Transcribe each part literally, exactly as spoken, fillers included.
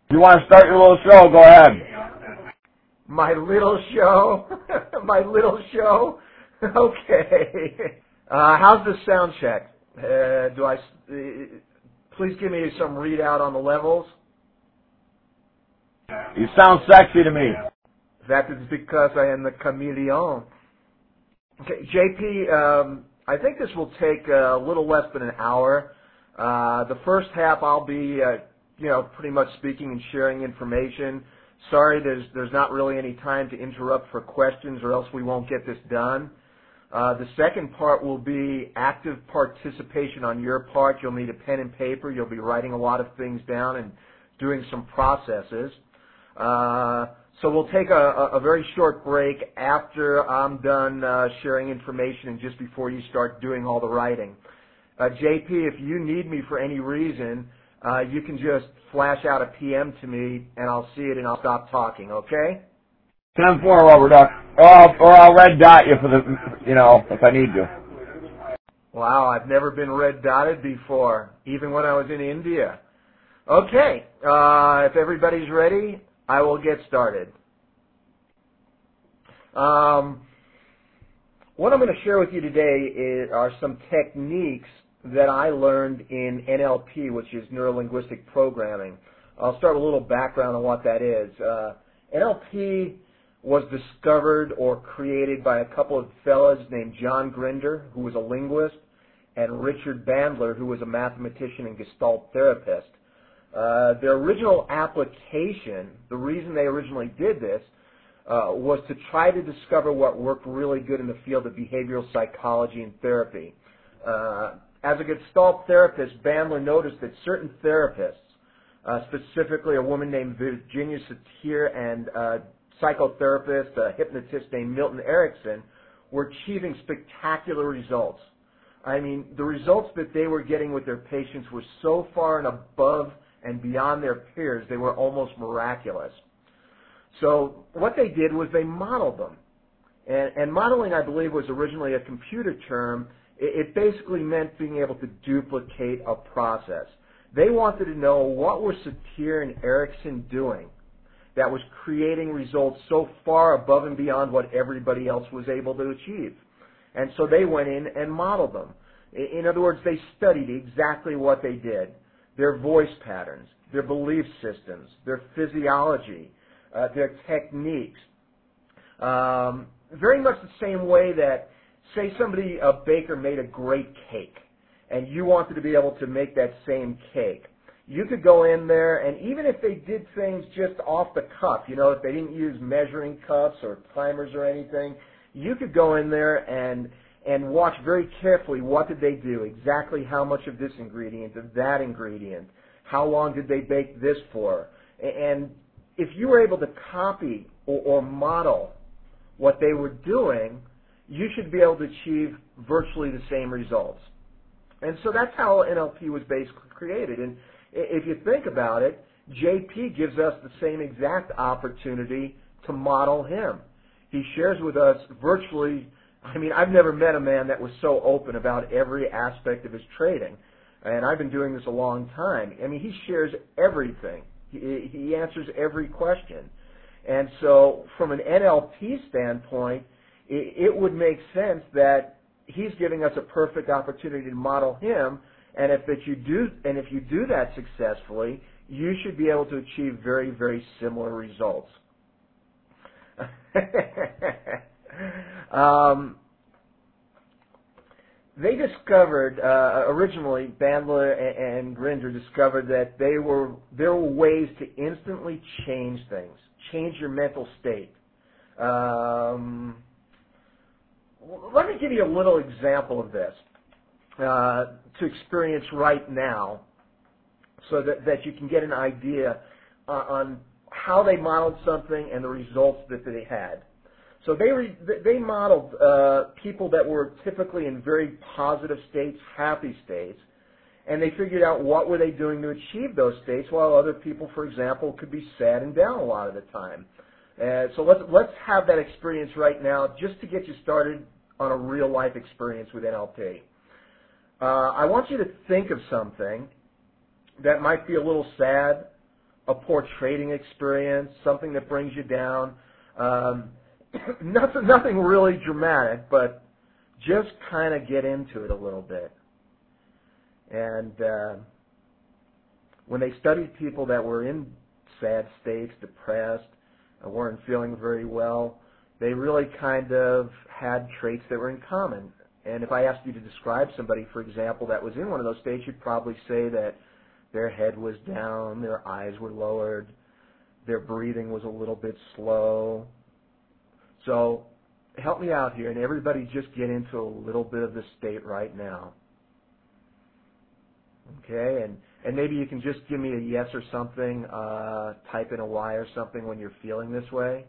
You want to start your little show? Go ahead. My little show? My little show? Okay. Uh, how's the sound check? Uh, do I? Uh, please give me some readout on the levels. You sound sexy to me. That is because I am the chameleon. Okay, J P, um, I think this will take a little less than an hour. Uh, the first half I'll be, uh, you know, pretty much speaking and sharing information. Sorry, there's there's not really any time to interrupt for questions, or else we won't get this done. Uh, the second part will be active participation on your part. You'll need a pen and paper. You'll be writing a lot of things down and doing some processes. Uh, so we'll take a, a very short break after I'm done uh, sharing information and just before you start doing all the writing. Uh, J P, if you need me for any reason, uh, you can just flash out a P M to me, and I'll see it, and I'll stop talking, okay? ten four, rubber duck. Or I'll, or I'll red dot you for the, you know, if I need to. Wow, I've never been red dotted before, even when I was in India. Okay, uh, if everybody's ready, I will get started. Um, what I'm going to share with you today is, are some techniques that I learned in N L P, which is Neuro-Linguistic Programming. I'll start with a little background on what that is. Uh, N L P was discovered or created by a couple of fellas named John Grinder, who was a linguist, and Richard Bandler, who was a mathematician and Gestalt therapist. Uh, their original application, the reason they originally did this, uh, was to try to discover what worked really good in the field of behavioral psychology and therapy. Uh, as a Gestalt therapist, Bandler noticed that certain therapists, uh, specifically a woman named Virginia Satir and a psychotherapist, a hypnotist named Milton Erickson, were achieving spectacular results. I mean, the results that they were getting with their patients were so far and above and beyond their peers, they were almost miraculous. So what they did was they modeled them. And, and modeling, I believe, was originally a computer term. It, it basically meant being able to duplicate a process. They wanted to know what were Satir and Erickson doing that was creating results so far above and beyond what everybody else was able to achieve. And so they went in and modeled them. In other words, they studied exactly what they did, their voice patterns, their belief systems, their physiology, uh, their techniques. Um, very much the same way that, say somebody, a baker, made a great cake, and you wanted to be able to make that same cake. You could go in there, and even if they did things just off the cuff, you know, if they didn't use measuring cups or timers or anything, you could go in there and and watch very carefully what did they do, exactly how much of this ingredient, of that ingredient, how long did they bake this for. And if you were able to copy or, or model what they were doing, you should be able to achieve virtually the same results. And so that's how N L P was basically created. And if you think about it, J P gives us the same exact opportunity to model him. He shares with us virtually, I mean, I've never met a man that was so open about every aspect of his trading. And I've been doing this a long time. I mean, he shares everything. He, he answers every question. And so from an N L P standpoint, it, it would make sense that he's giving us a perfect opportunity to model him. And if that you do, and if you do that successfully, you should be able to achieve very, very similar results. um, they discovered uh, originally, Bandler and, and Grinder discovered that they were there were ways to instantly change things, change your mental state. Um, let me give you a little example of this uh, to experience right now, so that that you can get an idea uh, on how they modeled something and the results that they had. So they re, they modeled uh, people that were typically in very positive states, happy states, and they figured out what were they doing to achieve those states, while other people, for example, could be sad and down a lot of the time. Uh, so let's let's have that experience right now, just to get you started on a real life experience with N L P. Uh, I want you to think of something that might be a little sad, a poor trading experience, something that brings you down. Um, nothing, nothing really dramatic, but just kind of get into it a little bit. And uh, when they studied people that were in sad states, depressed, uh, weren't feeling very well, they really kind of had traits that were in common. And if I asked you to describe somebody, for example, that was in one of those states, you'd probably say that their head was down, their eyes were lowered, their breathing was a little bit slow. So help me out here, and everybody just get into a little bit of the state right now. Okay, and, and maybe you can just give me a yes or something, uh, type in a Y or something when you're feeling this way.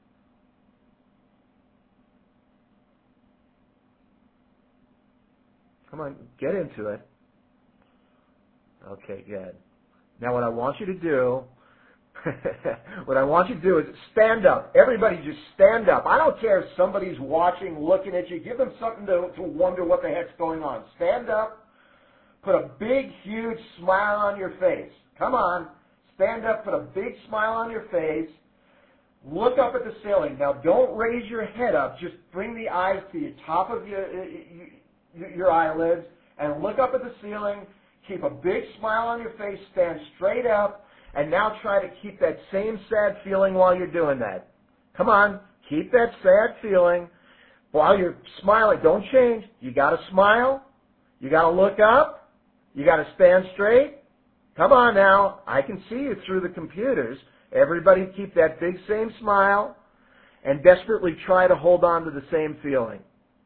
Come on, get into it. Okay, good. Now what I want you to do, what I want you to do is stand up. Everybody just stand up. I don't care if somebody's watching, looking at you. Give them something to, to wonder what the heck's going on. Stand up. Put a big, huge smile on your face. Come on. Stand up. Put a big smile on your face. Look up at the ceiling. Now don't raise your head up. Just bring the eyes to the top of your, your eyelids and look up at the ceiling. Keep a big smile on your face, stand straight up, and now try to keep that same sad feeling while you're doing that. Come on, keep that sad feeling while you're smiling. Don't change. You got to smile. You got to look up. You got to stand straight. Come on now. I can see you through the computers. Everybody keep that big same smile and desperately try to hold on to the same feeling.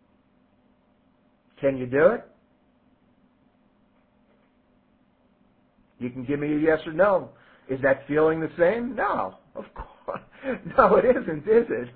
Can you do it? You can give me a yes or no. Is that feeling the same? No, of course. No, it isn't, is it?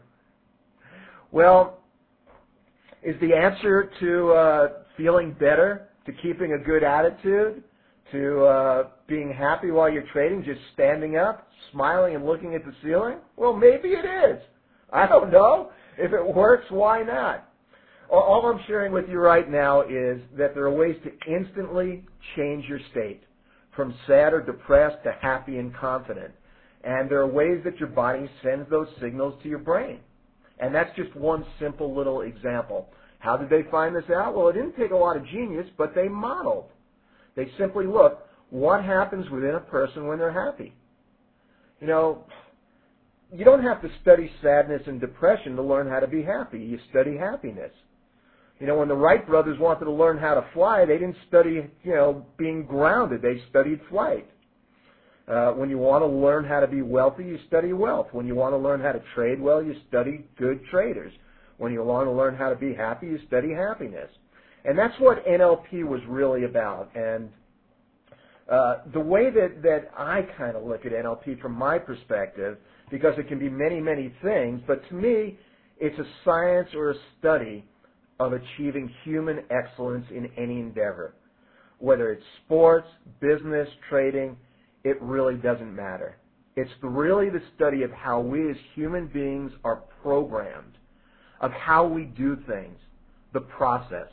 Well, is the answer to uh, feeling better, to keeping a good attitude, to uh, being happy while you're trading, just standing up, smiling and looking at the ceiling? Well, maybe it is. I don't know. If it works, why not? All I'm sharing with you right now is that there are ways to instantly change your state, from sad or depressed to happy and confident. And there are ways that your body sends those signals to your brain. And that's just one simple little example. How did they find this out? Well, it didn't take a lot of genius, but they modeled. They simply looked, what happens within a person when they're happy? You know, you don't have to study sadness and depression to learn how to be happy. You study happiness. You know, when the Wright brothers wanted to learn how to fly, they didn't study, you know, being grounded. They studied flight. Uh, when you want to learn how to be wealthy, you study wealth. When you want to learn how to trade well, you study good traders. When you want to learn how to be happy, you study happiness. And that's what N L P was really about. And uh, the way that, that I kind of look at N L P from my perspective, because it can be many, many things, but to me, it's a science or a study of achieving human excellence in any endeavor. Whether it's sports, business, trading, it really doesn't matter. It's really the study of how we as human beings are programmed, of how we do things, the process.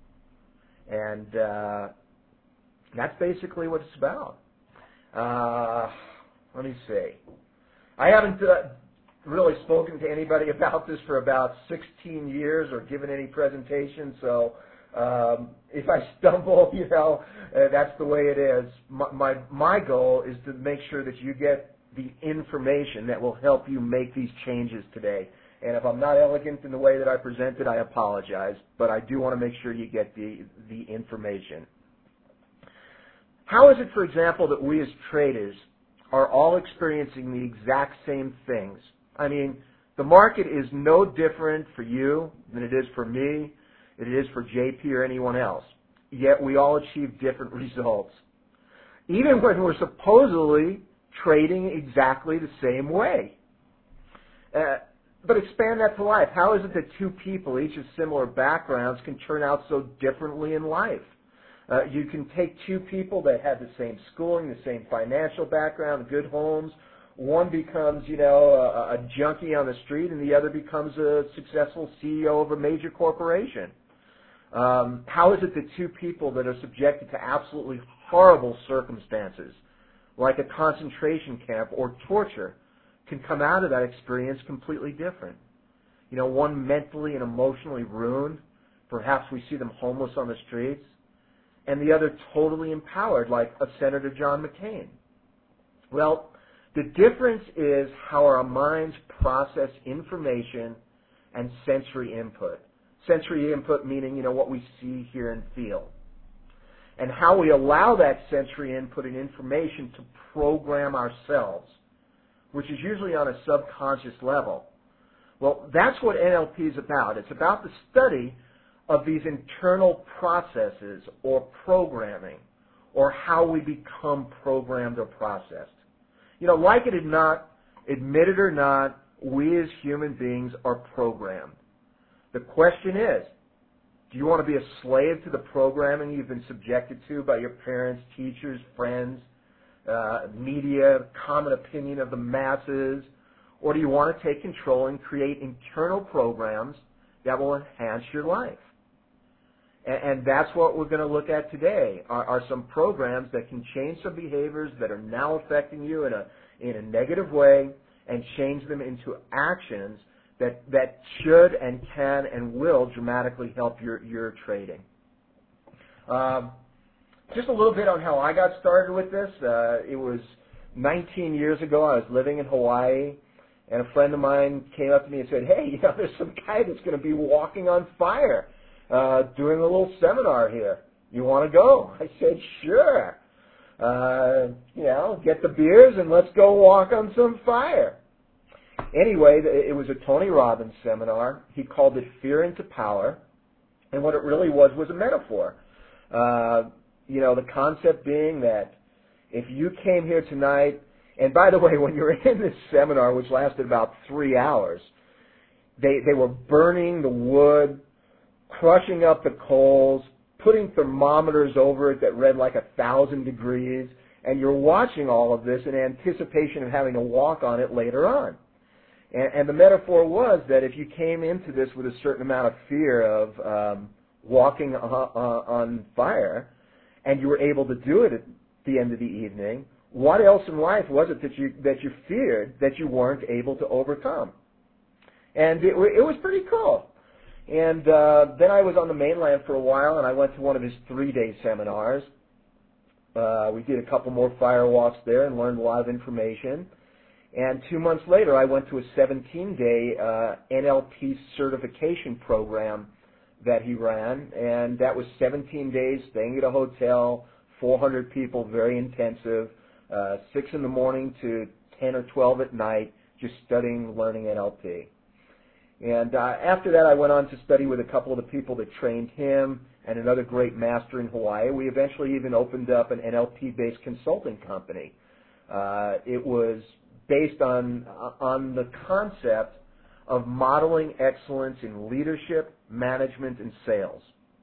And uh, that's basically what it's about. Uh, let me see. I haven't uh, really spoken to anybody about this for about sixteen years or given any presentation, so um, if I stumble, you know, uh, that's the way it is. My, my, my goal is to make sure that you get the information that will help you make these changes today. And if I'm not elegant in the way that I present it, I apologize, but I do want to make sure you get the, the information. How is it, for example, that we as traders are all experiencing the exact same things? I mean, the market is no different for you than it is for me, than it is for J P or anyone else. Yet we all achieve different results, even when we're supposedly trading exactly the same way. Uh, but expand that to life. How is it that two people, each with similar backgrounds, can turn out so differently in life? Uh, you can take two people that have the same schooling, the same financial background, good homes. One becomes, you know, a, a junkie on the street, and the other becomes a successful C E O of a major corporation. Um, how is it that two people that are subjected to absolutely horrible circumstances, like a concentration camp or torture, can come out of that experience completely different. You know, one mentally and emotionally ruined, perhaps we see them homeless on the streets, and the other totally empowered, like a Senator John McCain. Well, the difference is how our minds process information and sensory input. Sensory input meaning, you know, what we see, hear, and feel. And how we allow that sensory input and information to program ourselves, which is usually on a subconscious level. Well, that's what N L P is about. It's about the study of these internal processes or programming, or how we become programmed or processed. You know, like it or not, admit it or not, we as human beings are programmed. The question is, do you want to be a slave to the programming you've been subjected to by your parents, teachers, friends, uh, media, common opinion of the masses, or do you want to take control and create internal programs that will enhance your life? And that's what we're going to look at today, are, are some programs that can change some behaviors that are now affecting you in a, in a negative way and change them into actions that, that should and can and will dramatically help your, your trading. Um, just a little bit on how I got started with this. Uh, it was nineteen years ago. I was living in Hawaii, and a friend of mine came up to me and said, hey, you know, there's some guy that's going to be walking on fire. Uh, doing a little seminar here. You want to go? I said, sure. Uh, you know, get the beers and let's go walk on some fire. Anyway, it was a Tony Robbins seminar. He called it Fear into Power. And what it really was was a metaphor. Uh, you know, the concept being that if you came here tonight, and by the way, when you're in this seminar, which lasted about three hours, they, they were burning the wood, crushing up the coals, putting thermometers over it that read like a thousand degrees, and you're watching all of this in anticipation of having to walk on it later on. And, and the metaphor was that if you came into this with a certain amount of fear of um, walking uh, uh, on fire, and you were able to do it at the end of the evening, what else in life was it that you that you feared that you weren't able to overcome? And it, it was pretty cool. And uh, then I was on the mainland for a while, and I went to one of his three-day seminars. Uh, we did a couple more fire walks there and learned a lot of information. And two months later, I went to a seventeen-day uh, N L P certification program that he ran, and that was seventeen days, staying at a hotel, four hundred people, very intensive, uh, six in the morning to ten or twelve at night, just studying, learning N L P. And uh, after that, I went on to study with a couple of the people that trained him and another great master in Hawaii. We eventually even opened up an N L P-based consulting company. Uh, it was based on on the concept of modeling excellence in leadership, management, and sales.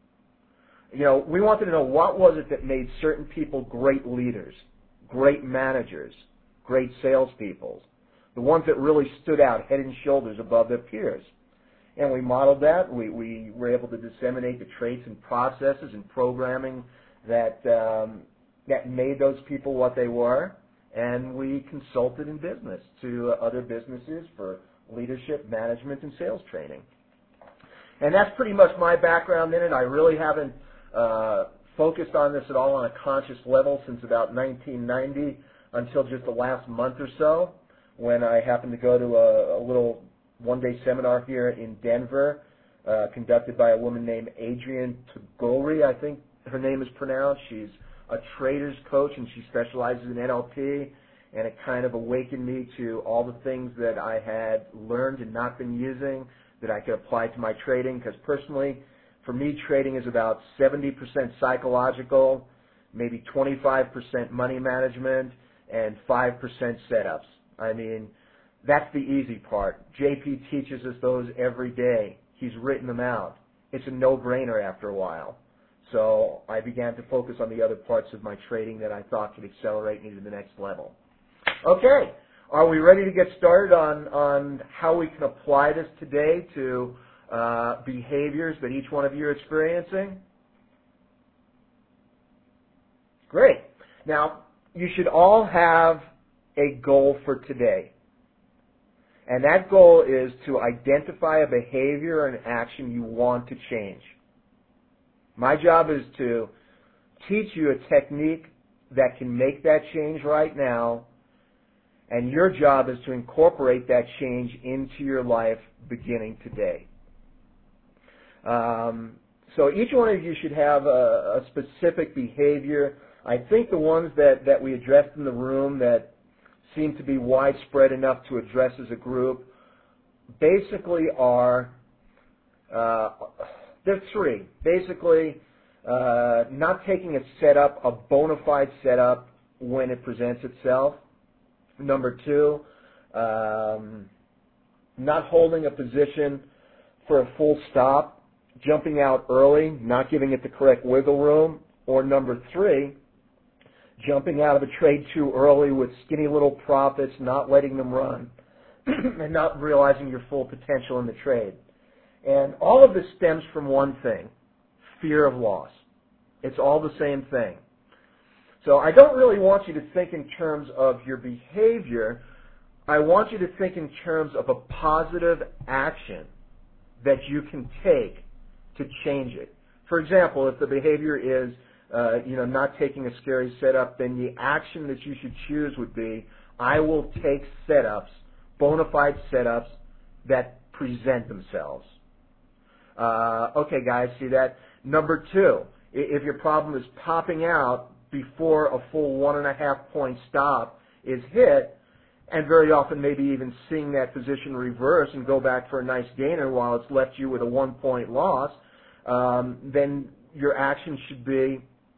You know, we wanted to know what was it that made certain people great leaders, great managers, great salespeople, the ones that really stood out head and shoulders above their peers. And we modeled that. We, we were able to disseminate the traits and processes and programming that, um, that made those people what they were. And we consulted in business to uh, other businesses for leadership, management, and sales training. And that's pretty much my background in it. I really haven't uh, focused on this at all on a conscious level since about nineteen ninety until just the last month or so, when I happened to go to a, a little one-day seminar here in Denver, uh, conducted by a woman named Adrienne Tagore, I think her name is pronounced. She's a trader's coach, and she specializes in N L P, and it kind of awakened me to all the things that I had learned and not been using that I could apply to my trading, because personally, for me, trading is about seventy percent psychological, maybe twenty-five percent money management, and five percent setups. I mean, that's the easy part. J P teaches us those every day. He's written them out. It's a no-brainer after a while. So I began to focus on the other parts of my trading that I thought could accelerate me to the next level. Okay, are we ready to get started on, on how we can apply this today to uh, behaviors that each one of you are experiencing? Great. Now, you should all have a goal for today. And that goal is to identify a behavior or an action you want to change. My job is to teach you a technique that can make that change right now, and your job is to incorporate that change into your life beginning today. Um, so each one of you should have a, a specific behavior. I think the ones that, that we addressed in the room that seem to be widespread enough to address as a group basically are, uh, there are three. Basically, uh, not taking a setup, a bona fide setup when it presents itself. Number two, um, not holding a position for a full stop, jumping out early, not giving it the correct wiggle room. Or number three, jumping out of a trade too early with skinny little profits, not letting them run, and not realizing your full potential in the trade. And all of this stems from one thing, fear of loss. It's all the same thing. So I don't really want you to think in terms of your behavior. I want you to think in terms of a positive action that you can take to change it. For example, if the behavior is uh, you know, not taking a scary setup, then the action that you should choose would be, I will take setups, bona fide setups that present themselves. Uh, okay, guys, see that? Number two, if your problem is popping out before a full one and a half point stop is hit, and very often maybe even seeing that position reverse and go back for a nice gainer while it's left you with a one point loss, um, then your action should be,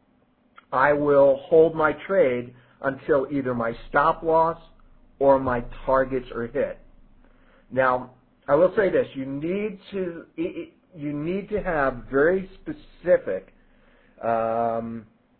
I will hold my trade until either my stop loss or my targets are hit. Now, I will say this, you need to, you need to have very specific um,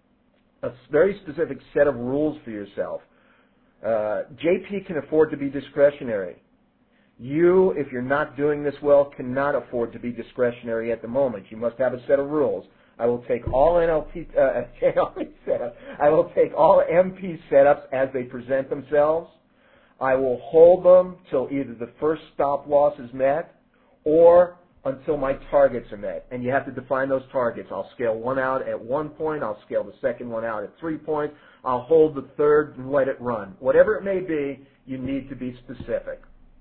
a very specific set of rules for yourself. Uh, J P can afford to be discretionary. You, if you're not doing this well, cannot afford to be discretionary at the moment. You must have a set of rules. I will take all N L P, uh, setups. I will take all M P setups as they present themselves. I will hold them till either the first stop loss is met or until my targets are met. And you have to define those targets. I'll scale one out at one point. I'll scale the second one out at three points. I'll hold the third and let it run. Whatever it may be, you need to be specific.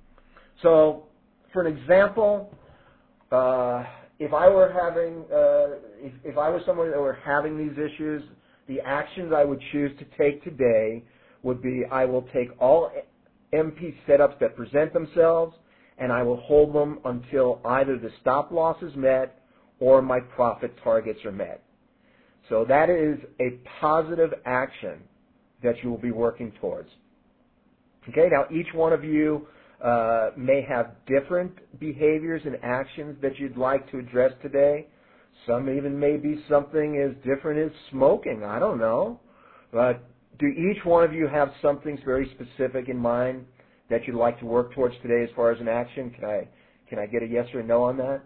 So, for an example, uh, if I were having, uh, if, if I was someone that were having these issues, the actions I would choose to take today would be, I will take all M P setups that present themselves, and I will hold them until either the stop loss is met or my profit targets are met. So that is a positive action that you will be working towards. Okay, now each one of you uh, may have different behaviors and actions that you'd like to address today. Some even may be something as different as smoking. I don't know. But do each one of you have something very specific in mind that you'd like to work towards today as far as an action? Can I, can I get a yes or a no on that?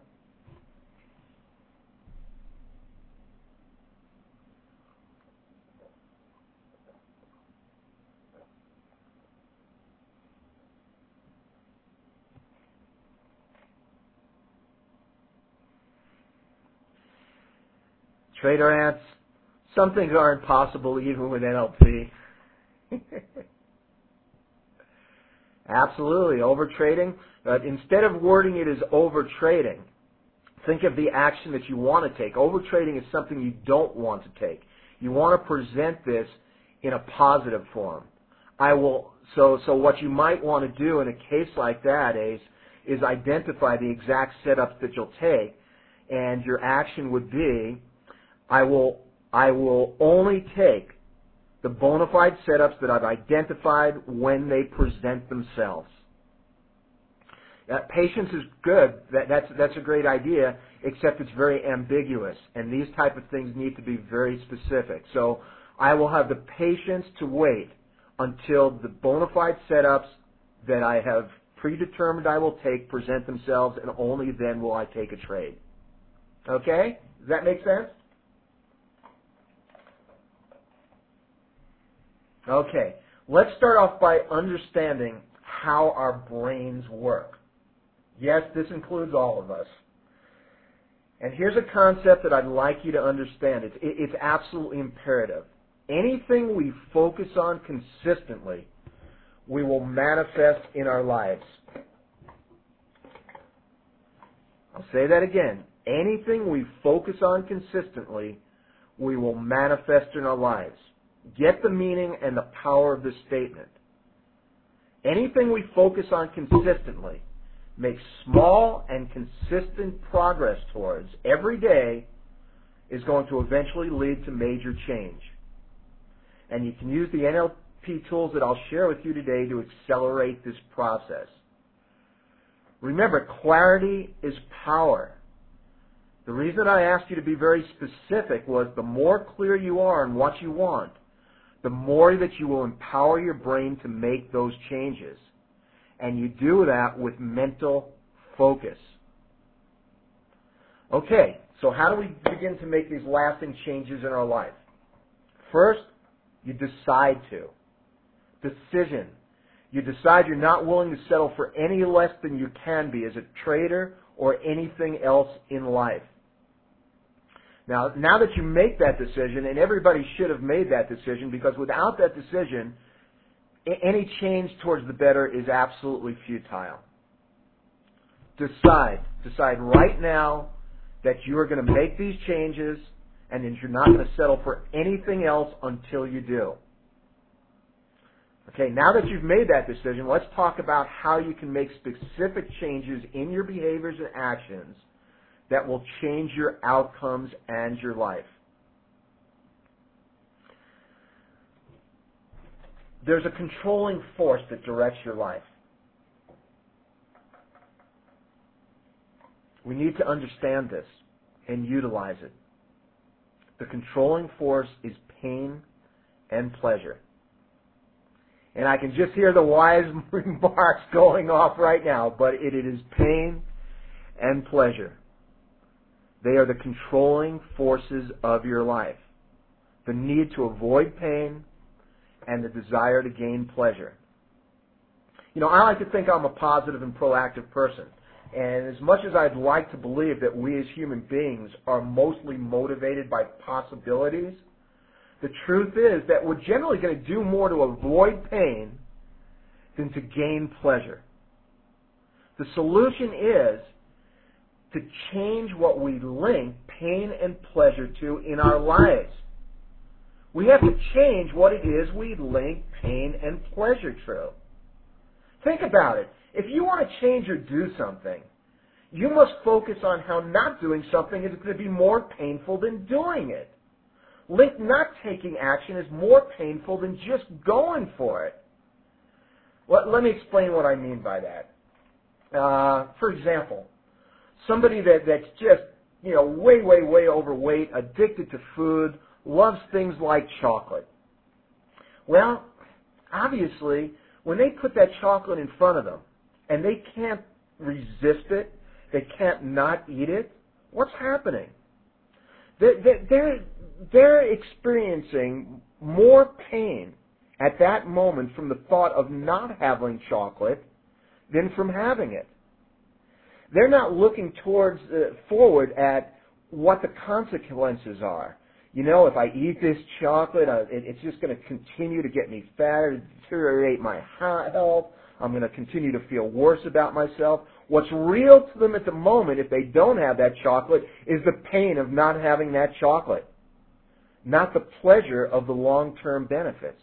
Trader ants, some things aren't possible even with N L P. Absolutely, over trading. But instead of wording it as over trading, think of the action that you want to take. Over trading is something you don't want to take. You want to present this in a positive form. I will. So, so what you might want to do in a case like that is, is identify the exact setups that you'll take, and your action would be, I will, I will only take the bona fide setups that I've identified when they present themselves. Uh, patience is good. That, that's, that's a great idea, except it's very ambiguous, and these type of things need to be very specific. So I will have the patience to wait until the bona fide setups that I have predetermined I will take present themselves, and only then will I take a trade. Okay? Does that make sense? Okay, let's start off by understanding how our brains work. Yes, this includes all of us. And here's a concept that I'd like you to understand. It's, it's absolutely imperative. Anything we focus on consistently, we will manifest in our lives. I'll say that again. Anything we focus on consistently, we will manifest in our lives. Get the meaning and the power of this statement. Anything we focus on consistently, make small and consistent progress towards every day, is going to eventually lead to major change. And you can use the N L P tools that I'll share with you today to accelerate this process. Remember, clarity is power. The reason I asked you to be very specific was the more clear you are on what you want, the more that you will empower your brain to make those changes. And you do that with mental focus. Okay, so how do we begin to make these lasting changes in our life? First, you decide to. Decision. You decide you're not willing to settle for any less than you can be as a trader or anything else in life. Now, now that you make that decision, and everybody should have made that decision, because without that decision, any change towards the better is absolutely futile. Decide. Decide right now that you are going to make these changes and that you're not going to settle for anything else until you do. Okay, now that you've made that decision, let's talk about how you can make specific changes in your behaviors and actions that will change your outcomes and your life. There's a controlling force that directs your life. We need to understand this and utilize it. The controlling force is pain and pleasure. And I can just hear the wise remarks going off right now, but it, it is pain and pleasure. They are the controlling forces of your life. The need to avoid pain and the desire to gain pleasure. You know, I like to think I'm a positive and proactive person. And as much as I'd like to believe that we as human beings are mostly motivated by possibilities, the truth is that we're generally going to do more to avoid pain than to gain pleasure. The solution is to change what we link pain and pleasure to in our lives. We have to change what it is we link pain and pleasure to. Think about it. If you want to change or do something, you must focus on how not doing something is going to be more painful than doing it. Link not taking action is more painful than just going for it. Let, let me explain what I mean by that. Uh, for example, somebody that, that's just, you know, way, way, way overweight, addicted to food, loves things like chocolate. Well, obviously, when they put that chocolate in front of them and they can't resist it, they can't not eat it, what's happening? They're, they're, they're experiencing more pain at that moment from the thought of not having chocolate than from having it. They're not looking towards uh, forward at what the consequences are. You know, if I eat this chocolate, uh, it, it's just going to continue to get me fatter, deteriorate my health. I'm going to continue to feel worse about myself. What's real to them at the moment, if they don't have that chocolate, is the pain of not having that chocolate, not the pleasure of the long-term benefits.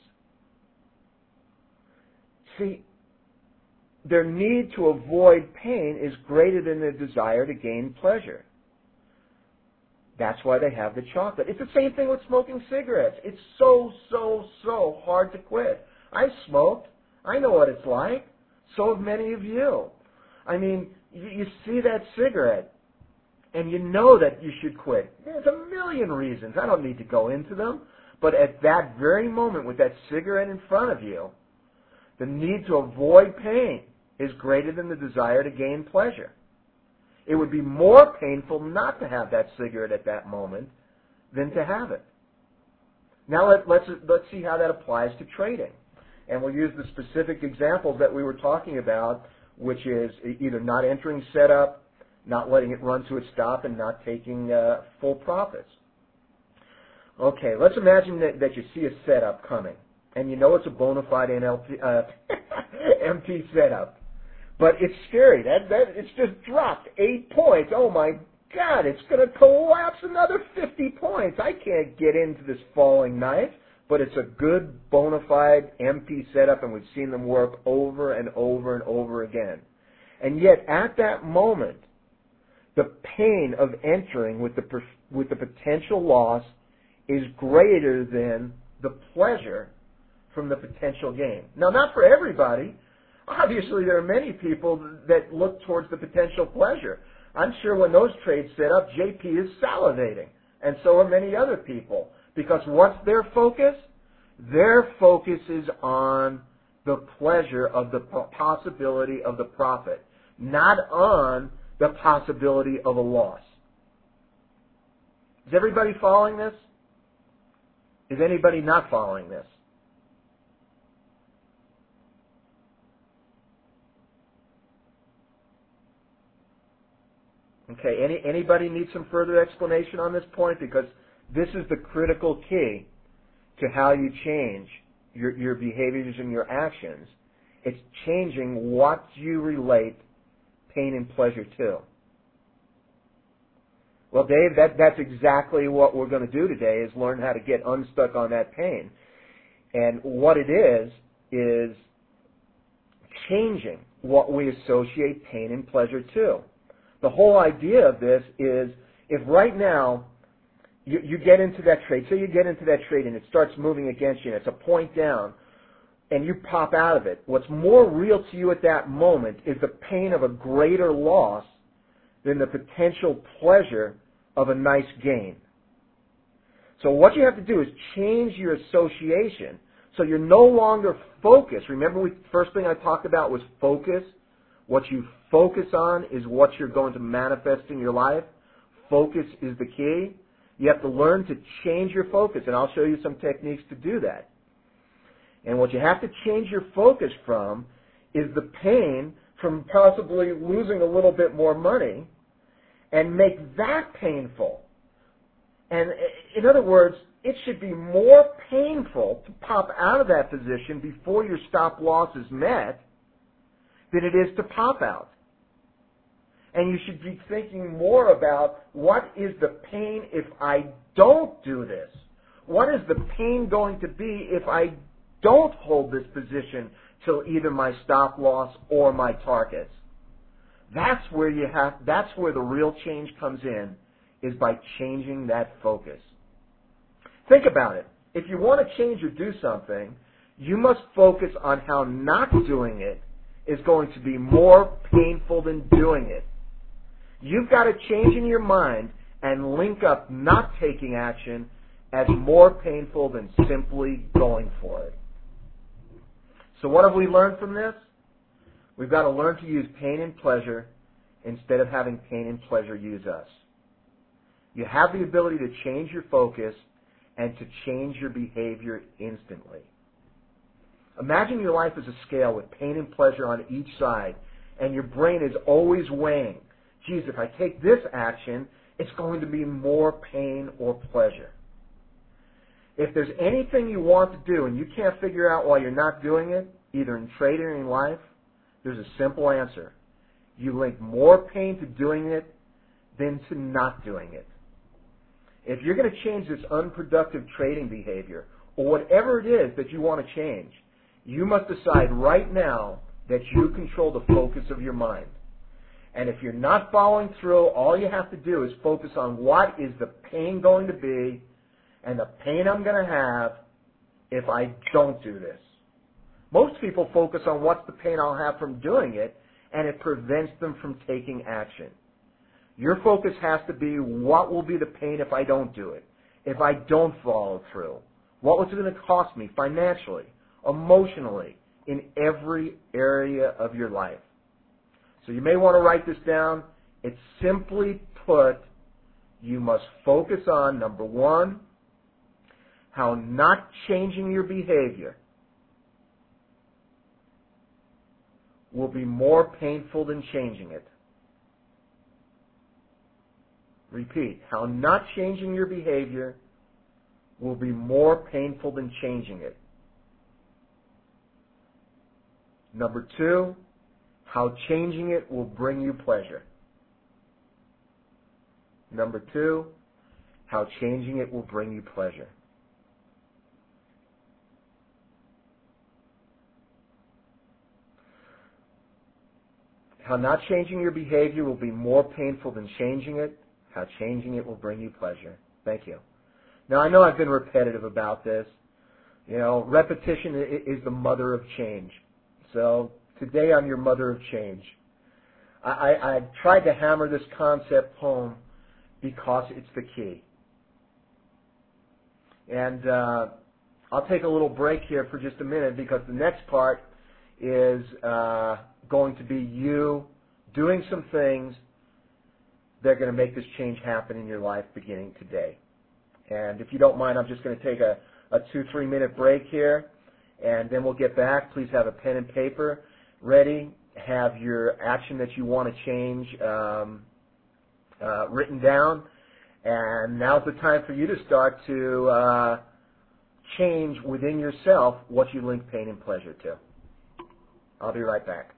See, their need to avoid pain is greater than their desire to gain pleasure. That's why they have the chocolate. It's the same thing with smoking cigarettes. It's so, so, so hard to quit. I smoked. I know what it's like. So have many of you. I mean, you, you see that cigarette, and you know that you should quit. There's a million reasons. I don't need to go into them. But at that very moment, with that cigarette in front of you, the need to avoid pain is greater than the desire to gain pleasure. It would be more painful not to have that cigarette at that moment than to have it. Now let, let's, let's see how that applies to trading. And we'll use the specific examples that we were talking about, which is either not entering setup, not letting it run to its stop, and not taking uh, full profits. Okay, let's imagine that, that you see a setup coming, and you know it's a bona fide N L P, uh, M P setup. But it's scary. That, that, it's just dropped eight points. Oh, my God, it's going to collapse another fifty points. I can't get into this falling knife. But it's a good bona fide M P setup, and we've seen them work over and over and over again. And yet, at that moment, the pain of entering with the, with the potential loss is greater than the pleasure from the potential gain. Now, not for everybody. Obviously, there are many people that look towards the potential pleasure. I'm sure when those trades set up, J P is salivating, and so are many other people. Because what's their focus? Their focus is on the pleasure of the possibility of the profit, not on the possibility of a loss. Is everybody following this? Is anybody not following this? Okay, any, anybody need some further explanation on this point? Because this is the critical key to how you change your, your behaviors and your actions. It's changing what you relate pain and pleasure to. Well, Dave, that, that's exactly what we're going to do today, is learn how to get unstuck on that pain. And what it is, is changing what we associate pain and pleasure to. The whole idea of this is, if right now you, you get into that trade, say you get into that trade and it starts moving against you and it's a point down and you pop out of it, what's more real to you at that moment is the pain of a greater loss than the potential pleasure of a nice gain. So what you have to do is change your association so you're no longer focused. Remember, we, first thing I talked about was focus. What you focus on is what you're going to manifest in your life. Focus is the key. You have to learn to change your focus, and I'll show you some techniques to do that. And what you have to change your focus from is the pain from possibly losing a little bit more money and make that painful. And in other words, it should be more painful to pop out of that position before your stop loss is met than it is to pop out. And you should be thinking more about, what is the pain if I don't do this? What is the pain going to be if I don't hold this position till either my stop loss or my targets? That's where you have, that's where the real change comes in, is by changing that focus. Think about it. If you want to change or do something, you must focus on how not doing it is going to be more painful than doing it. You've got to change in your mind and link up not taking action as more painful than simply going for it. So what have we learned from this? We've got to learn to use pain and pleasure instead of having pain and pleasure use us. You have the ability to change your focus and to change your behavior instantly. Imagine your life as a scale with pain and pleasure on each side, and your brain is always weighing, geez, if I take this action, it's going to be more pain or pleasure. If there's anything you want to do and you can't figure out why you're not doing it, either in trading or in life, there's a simple answer. You link more pain to doing it than to not doing it. If you're going to change this unproductive trading behavior, or whatever it is that you want to change, you must decide right now that you control the focus of your mind. And if you're not following through, all you have to do is focus on what is the pain going to be and the pain I'm going to have if I don't do this. Most people focus on what's the pain I'll have from doing it, and it prevents them from taking action. Your focus has to be, what will be the pain if I don't do it, if I don't follow through? What was it going to cost me financially, emotionally, in every area of your life? So you may want to write this down. It's simply put, you must focus on, number one, how not changing your behavior will be more painful than changing it. Repeat, how not changing your behavior will be more painful than changing it. Number two, how changing it will bring you pleasure. Number two, how changing it will bring you pleasure. How not changing your behavior will be more painful than changing it. How changing it will bring you pleasure. Thank you. Now, I know I've been repetitive about this. You know, repetition is the mother of change. So today I'm your mother of change. I, I, I tried to hammer this concept home because it's the key. And uh, I'll take a little break here for just a minute because the next part is uh, going to be you doing some things that are going to make this change happen in your life beginning today. And if you don't mind, I'm just going to take a, a two, three minute break here, and then we'll get back. Please have a pen and paper ready. Have your action that you want to change um, uh, written down. And now's the time for you to start to uh, change within yourself what you link pain and pleasure to. I'll be right back.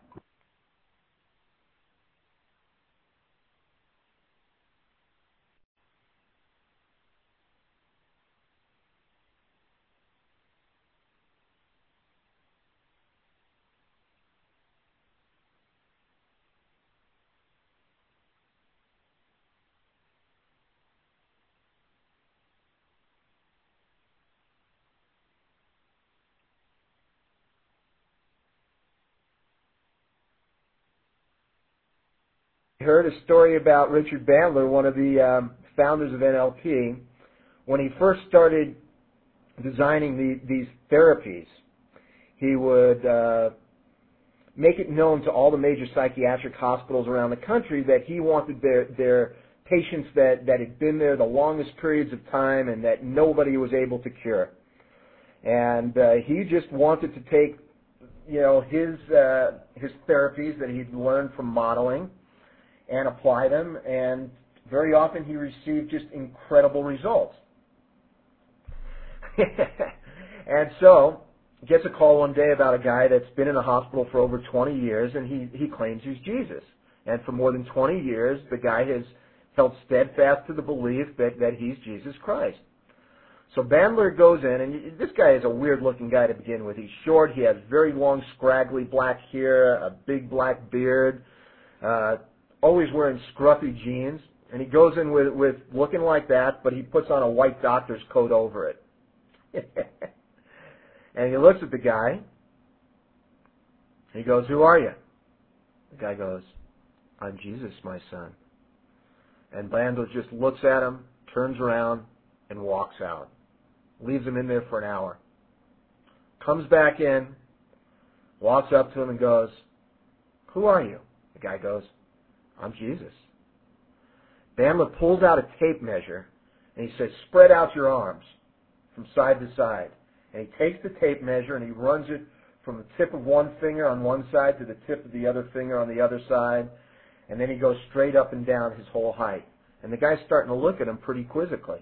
I heard a story about Richard Bandler, one of the um, founders of N L P. When he first started designing the, these therapies, he would uh, make it known to all the major psychiatric hospitals around the country that he wanted their, their patients that, that had been there the longest periods of time and that nobody was able to cure. And uh, he just wanted to take, you know, his uh, his therapies that he'd learned from modeling and apply them, and very often he received just incredible results. And so, gets a call one day about a guy that's been in the hospital for over twenty years, and he, he claims he's Jesus. And for more than twenty years, the guy has held steadfast to the belief that, that he's Jesus Christ. So Bandler goes in, and this guy is a weird-looking guy to begin with. He's short, he has very long, scraggly black hair, a big black beard, uh, always wearing scruffy jeans, and he goes in with, with looking like that, but he puts on a white doctor's coat over it. And he looks at the guy. He goes, "Who are you?" The guy goes, "I'm Jesus, my son." And Bandler just looks at him, turns around, and walks out. Leaves him in there for an hour. Comes back in, walks up to him and goes, "Who are you?" The guy goes, "I'm Jesus." Bandler pulls out a tape measure, and he says, "Spread out your arms from side to side." And he takes the tape measure, and he runs it from the tip of one finger on one side to the tip of the other finger on the other side, and then he goes straight up and down his whole height. And the guy's starting to look at him pretty quizzically.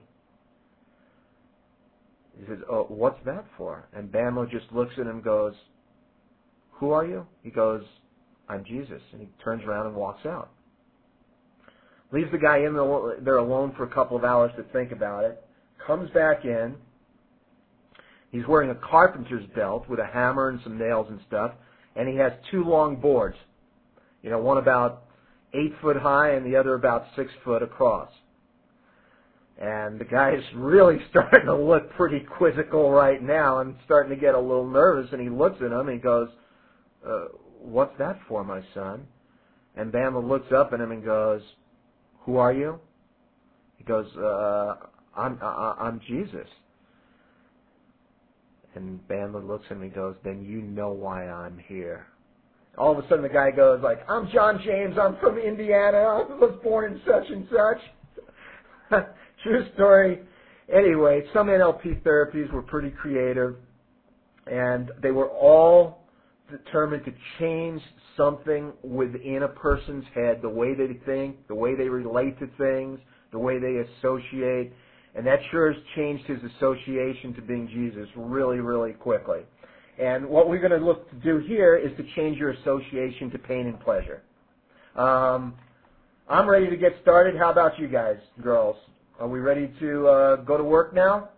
He says, "Oh, what's that for?" And Bandler just looks at him and goes, "Who are you?" He goes, "I'm Jesus." And he turns around and walks out. Leaves the guy in there alone for a couple of hours to think about it. Comes back in. He's wearing a carpenter's belt with a hammer and some nails and stuff. And he has two long boards. You know, one about eight foot high and the other about six foot across. And the guy is really starting to look pretty quizzical right now and starting to get a little nervous. And he looks at him and he goes, uh, "What's that for, my son?" And Bandler looks up at him and goes, "Who are you?" He goes, uh, I'm, uh, I'm Jesus." And Bandler looks at him and goes, "Then you know why I'm here." All of a sudden the guy goes like, "I'm John James, I'm from Indiana, I was born in such and such." True story. Anyway, some N L P therapies were pretty creative, and they were all determined to change something within a person's head, the way they think, the way they relate to things, the way they associate, and that sure has changed his association to being Jesus really, really quickly. And what we're going to look to do here is to change your association to pain and pleasure. Um, I'm ready to get started. How about you guys, girls? Are we ready to uh, go to work now?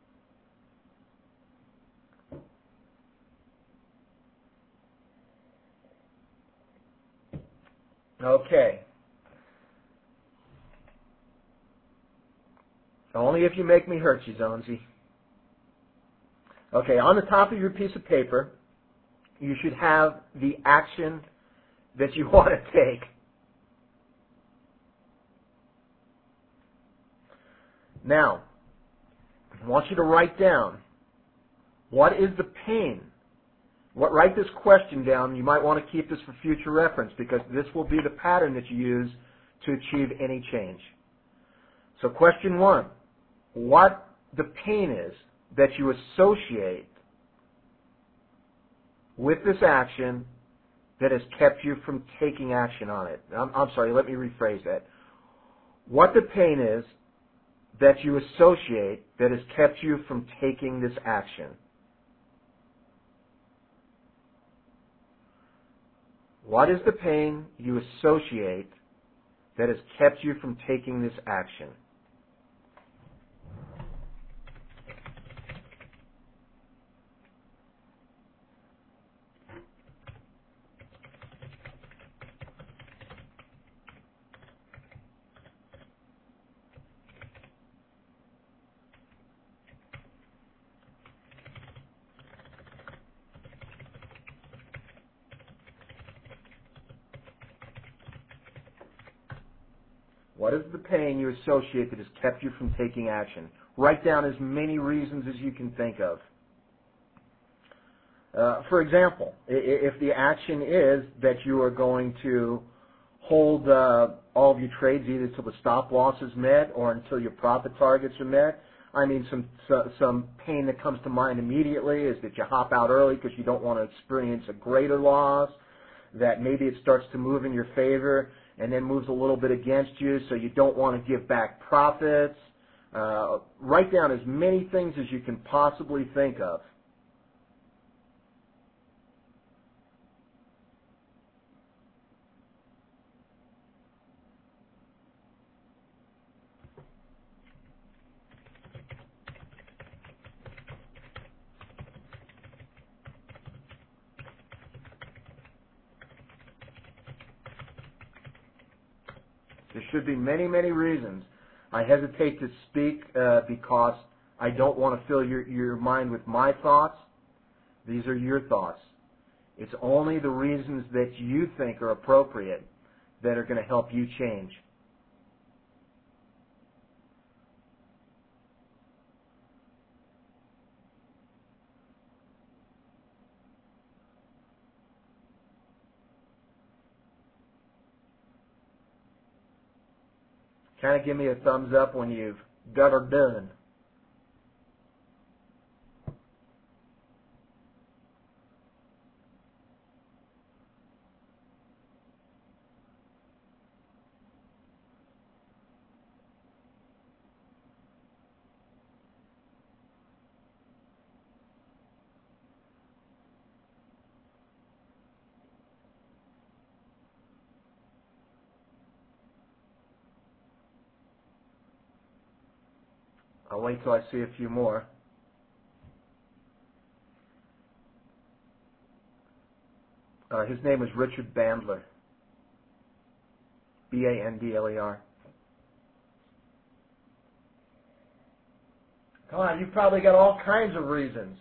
Okay. Only if you make me hurt you, Zonzi. Okay, on the top of your piece of paper, you should have the action that you want to take. Now, I want you to write down, what is the pain? What, write this question down. You might want to keep this for future reference because this will be the pattern that you use to achieve any change. So question one, what the pain is that you associate with this action that has kept you from taking action on it. I'm, I'm sorry, let me rephrase that. What the pain is that you associate that has kept you from taking this action. What is the pain you associate that has kept you from taking this action? What is the pain you associate that has kept you from taking action? Write down as many reasons as you can think of. Uh, for example, if the action is that you are going to hold uh, all of your trades either until the stop loss is met or until your profit targets are met, I mean, some some pain that comes to mind immediately is that you hop out early because you don't want to experience a greater loss, that maybe it starts to move in your favor and then moves a little bit against you, so you don't want to give back profits. Uh, write down as many things as you can possibly think of. There should be many, many reasons. I hesitate to speak uh, because I don't want to fill your, your mind with my thoughts. These are your thoughts. It's only the reasons that you think are appropriate that are going to help you change. Kind of give me a thumbs up when you've got her done. I'll wait till I see a few more. Uh, his name is Richard Bandler. B A N D L E R. Come on, you've probably got all kinds of reasons.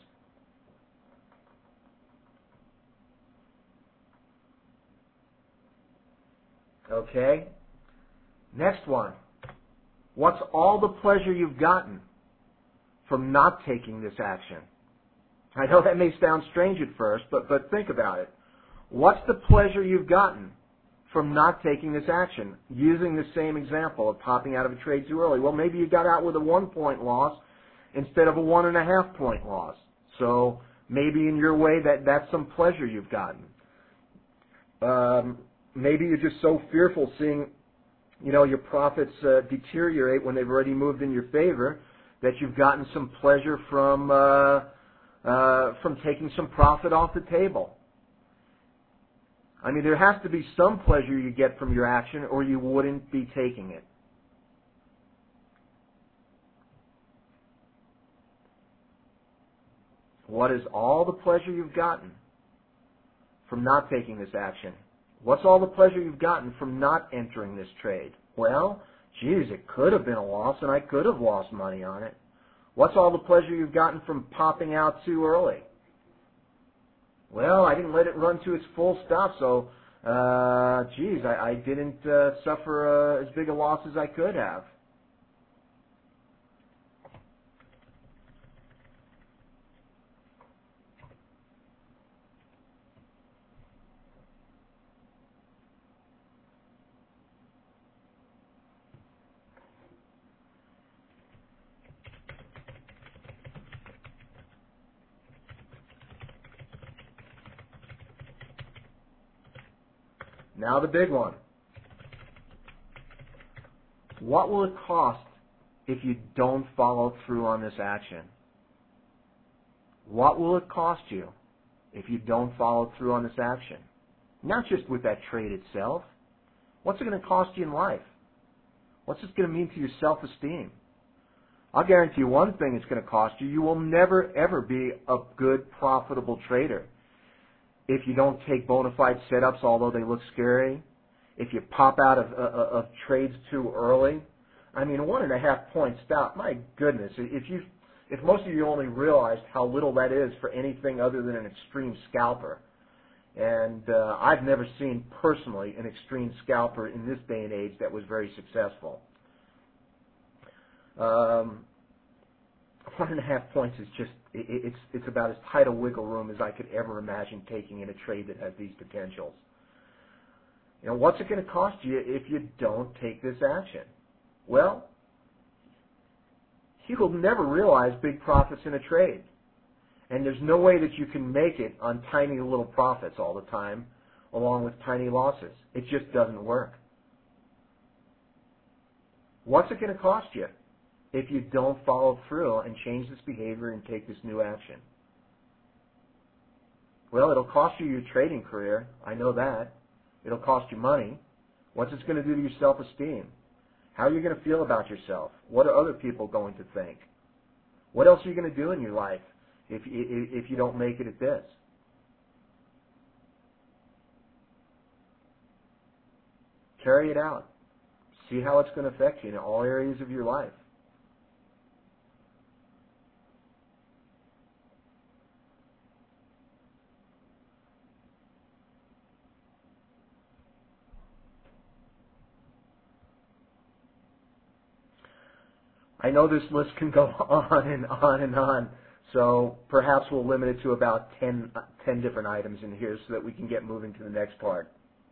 Okay? Next one. What's all the pleasure you've gotten from not taking this action? I know that may sound strange at first, but, but think about it. What's the pleasure you've gotten from not taking this action. Using the same example of popping out of a trade too early. Well, maybe you got out with a one-point loss instead of a one-and-a-half-point loss. So maybe in your way that that's some pleasure you've gotten. Um, maybe you're just so fearful seeing, you know, your profits uh, deteriorate when they've already moved in your favor that you've gotten some pleasure from uh, uh, from taking some profit off the table. I mean, there has to be some pleasure you get from your action, or you wouldn't be taking it. What is all the pleasure you've gotten from not taking this action? What's all the pleasure you've gotten from not entering this trade? Well, geez, it could have been a loss, and I could have lost money on it. What's all the pleasure you've gotten from popping out too early? Well, I didn't let it run to its full stop, so, uh, geez, I, I didn't uh, suffer uh, as big a loss as I could have. Now the big one. What will it cost if you don't follow through on this action? What will it cost you if you don't follow through on this action? Not just with that trade itself. What's it going to cost you in life? What's this going to mean to your self-esteem? I'll guarantee you one thing it's going to cost you. You will never, ever be a good, profitable trader if you don't take bona fide setups, although they look scary, if you pop out of, uh, of trades too early. I mean, a one and a half point stop, my goodness, if you, if most of you only realized how little that is for anything other than an extreme scalper. And uh, I've never seen personally an extreme scalper in this day and age that was very successful. Um, one and a half points is just, it, it's, it's about as tight a wiggle room as I could ever imagine taking in a trade that has these potentials. You know, what's it going to cost you if you don't take this action? Well, you will never realize big profits in a trade. And there's no way that you can make it on tiny little profits all the time, along with tiny losses. It just doesn't work. What's it going to cost you if you don't follow through and change this behavior and take this new action? Well, it'll cost you your trading career. I know that. It'll cost you money. What's it going to do to your self-esteem? How are you going to feel about yourself? What are other people going to think? What else are you going to do in your life if you, if you don't make it at this? Carry it out. See how it's going to affect you in all areas of your life. I know this list can go on and on and on, so perhaps we'll limit it to about ten, ten different items in here so that we can get moving to the next part.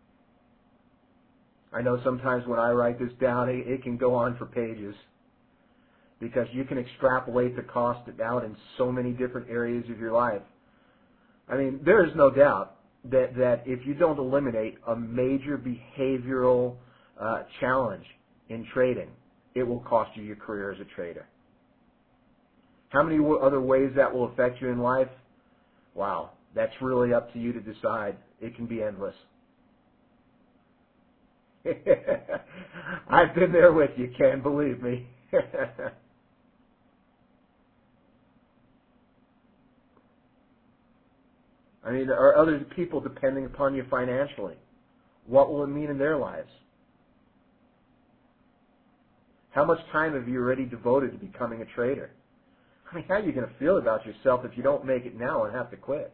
I know sometimes when I write this down, it, it can go on for pages because you can extrapolate the cost out in so many different areas of your life. I mean, there is no doubt that, that if you don't eliminate a major behavioral uh, challenge in trading, it will cost you your career as a trader. How many other ways that will affect you in life? Wow, that's really up to you to decide. It can be endless. I've been there with you, Ken, believe me. I mean, are other people depending upon you financially? What will it mean in their lives? How much time have you already devoted to becoming a trader? I mean, how are you going to feel about yourself if you don't make it now and have to quit?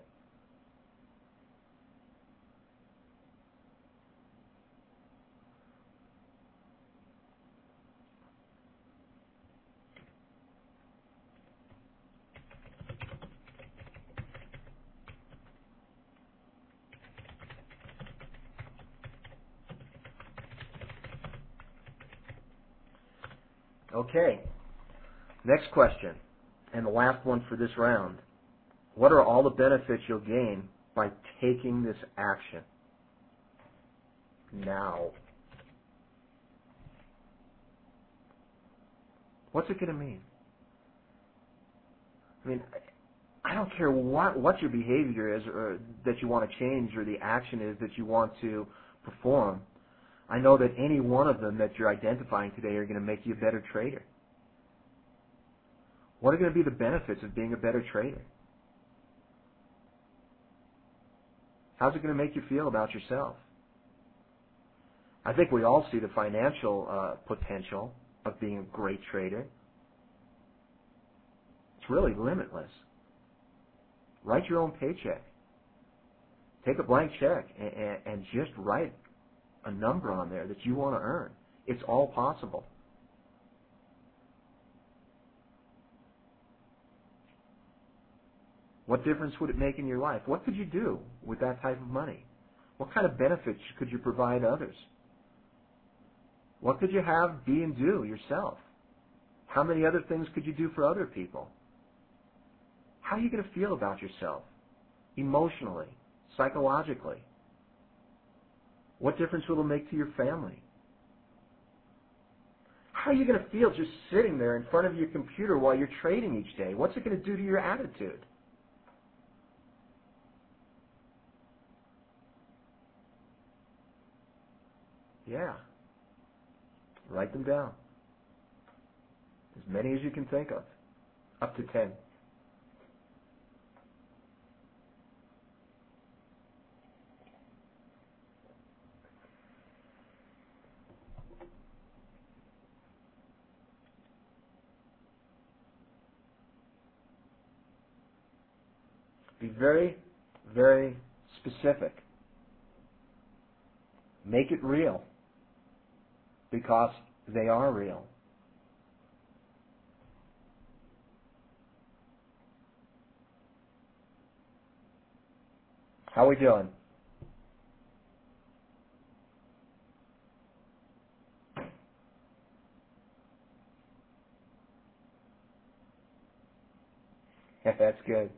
Okay. Next question, and the last one for this round. What are all the benefits you'll gain by taking this action now? What's it going to mean? I mean, I don't care what, what your behavior is or that you want to change or the action is that you want to perform. I know that any one of them that you're identifying today are going to make you a better trader. What are going to be the benefits of being a better trader? How's it going to make you feel about yourself? I think we all see the financial uh, potential of being a great trader. It's really limitless. Write your own paycheck. Take a blank check and, and, and just write a number on there that you want to earn. It's all possible. What difference would it make in your life? What could you do with that type of money? What kind of benefits could you provide others? What could you have, be, and do yourself? How many other things could you do for other people? How are you going to feel about yourself? Emotionally, psychologically? What difference will it make to your family? How are you going to feel just sitting there in front of your computer while you're trading each day? What's it going to do to your attitude? Yeah. Write them down. As many as you can think of. Up to ten. Be very, very specific. Make it real. Because they are real. How are we doing? Yeah, that's good.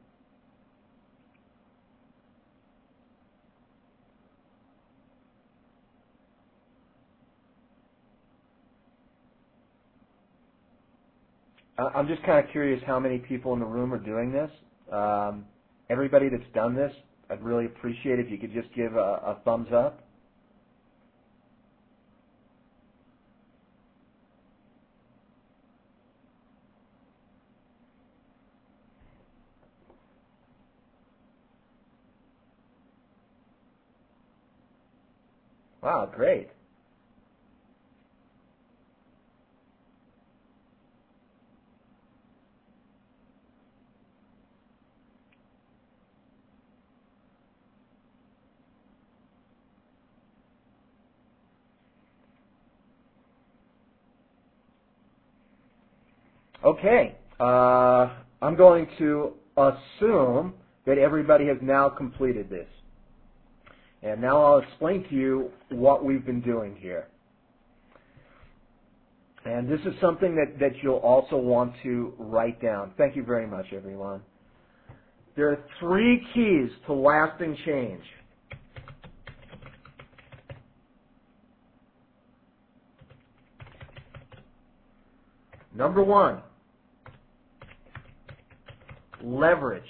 I'm just kind of curious how many people in the room are doing this. Um, everybody that's done this, I'd really appreciate if you could just give a, a thumbs up. Wow, great. Okay, uh, I'm going to assume that everybody has now completed this. And now I'll explain to you what we've been doing here. And this is something that, that you'll also want to write down. Thank you very much, everyone. There are three keys to lasting change. Number one, leverage.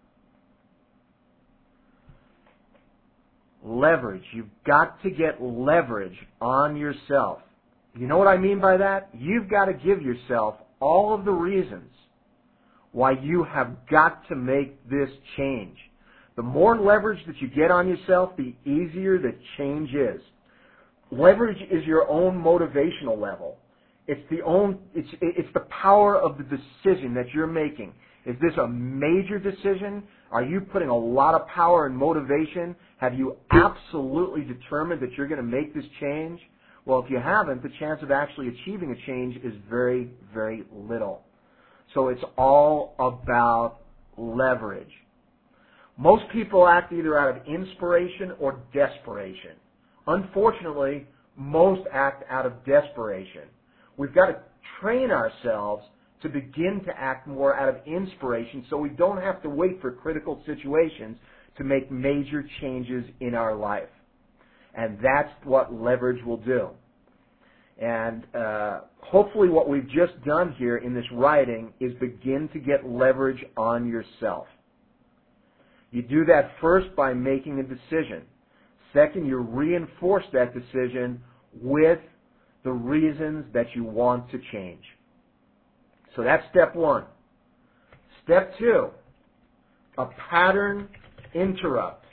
Leverage. You've got to get leverage on yourself. You know what I mean by that? You've got to give yourself all of the reasons why you have got to make this change. The more leverage that you get on yourself, the easier the change is. Leverage is your own motivational level. It's the own. It's it's the power of the decision that you're making. Is this a major decision? Are you putting a lot of power and motivation? Have you absolutely determined that you're going to make this change? Well, if you haven't, the chance of actually achieving a change is very, very little. So it's all about leverage. Most people act either out of inspiration or desperation. Unfortunately, most act out of desperation. We've got to train ourselves to begin to act more out of inspiration so we don't have to wait for critical situations to make major changes in our life. And that's what leverage will do. And uh, hopefully what we've just done here in this writing is begin to get leverage on yourself. You do that first by making a decision. Second, you reinforce that decision with the reasons that you want to change. So that's step one. Step two, a pattern interrupt.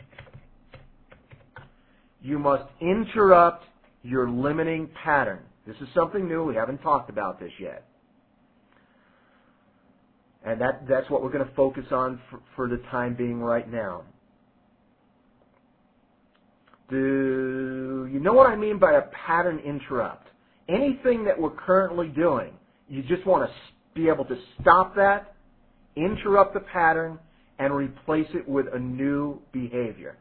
You must interrupt your limiting pattern. This is something new. We haven't talked about this yet. And that, that's what we're going to focus on for, for the time being right now. Do you know what I mean by a pattern interrupt? Anything that we're currently doing, you just want to be able to stop that, interrupt the pattern, and replace it with a new behavior.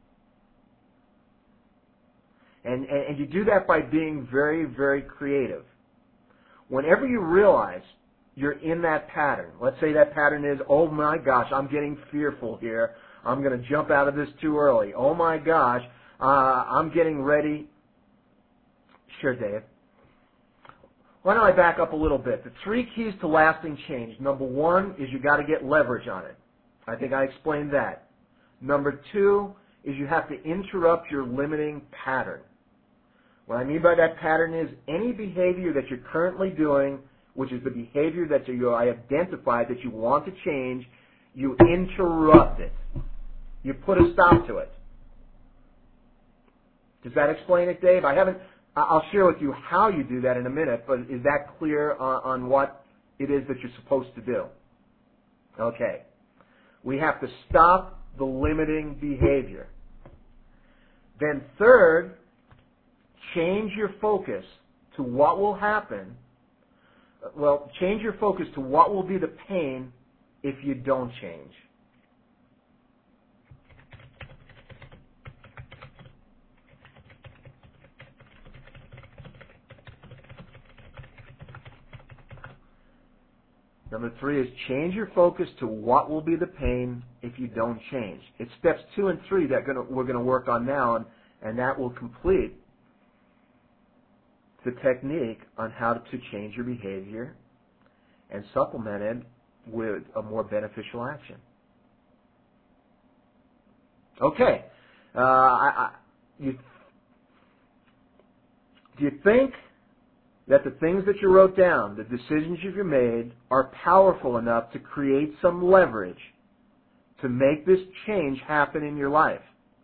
And, and, and you do that by being very, very creative. Whenever you realize you're in that pattern, let's say that pattern is, oh my gosh, I'm getting fearful here. I'm going to jump out of this too early. Oh my gosh, uh, I'm getting ready. Sure, Dave. Why don't I back up a little bit? The three keys to lasting change. Number one is you got to get leverage on it. I think I explained that. Number two is you have to interrupt your limiting pattern. What I mean by that pattern is any behavior that you're currently doing, which is the behavior that you identified that you want to change, you interrupt it. You put a stop to it. Does that explain it, Dave? I haven't. I'll share with you how you do that in a minute, but is that clear on, on what it is that you're supposed to do? Okay. We have to stop the limiting behavior. Then third, change your focus to what will happen. Well, change your focus to what will be the pain if you don't change. Number three is change your focus to what will be the pain if you don't change. It's steps two and three that gonna, we're going to work on now, and, and that will complete the technique on how to change your behavior and supplement it with a more beneficial action. Okay. Uh, I, I, you, do you think that the things that you wrote down, the decisions you've made, are powerful enough to create some leverage to make this change happen in your life?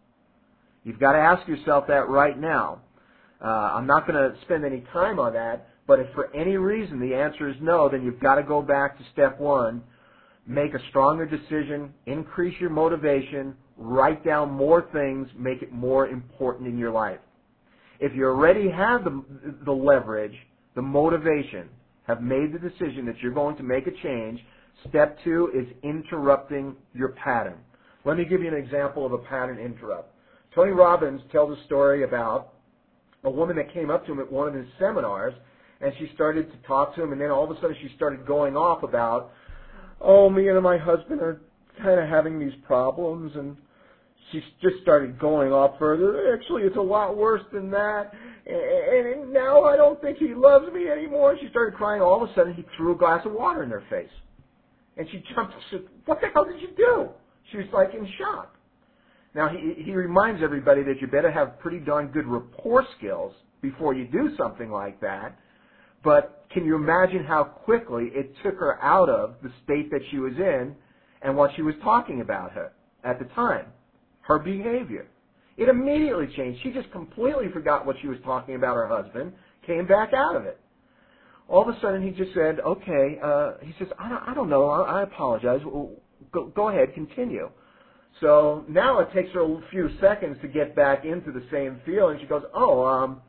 You've got to ask yourself that right now. Uh, I'm not going to spend any time on that, but if for any reason the answer is no, then you've got to go back to step one, make a stronger decision, increase your motivation, write down more things, make it more important in your life. If you already have the, the leverage, the motivation, have made the decision that you're going to make a change, step two is interrupting your pattern. Let me give you an example of a pattern interrupt. Tony Robbins tells a story about a woman that came up to him at one of his seminars, and she started to talk to him, and then all of a sudden she started going off about, oh, me and my husband are kind of having these problems, and she just started going off further. Actually, it's a lot worse than that. And now I don't think he loves me anymore. She started crying. All of a sudden, he threw a glass of water in her face. And she jumped and said, what the hell did you do? She was like in shock. Now, he, he reminds everybody that you better have pretty darn good rapport skills before you do something like that. But can you imagine how quickly it took her out of the state that she was in and what she was talking about her at the time? Her behavior. It immediately changed. She just completely forgot what she was talking about her husband, came back out of it. All of a sudden, he just said, okay, uh, he says, I don't, I don't know, I, I apologize. Go, go ahead, continue. So now it takes her a few seconds to get back into the same feeling. She goes, oh, um,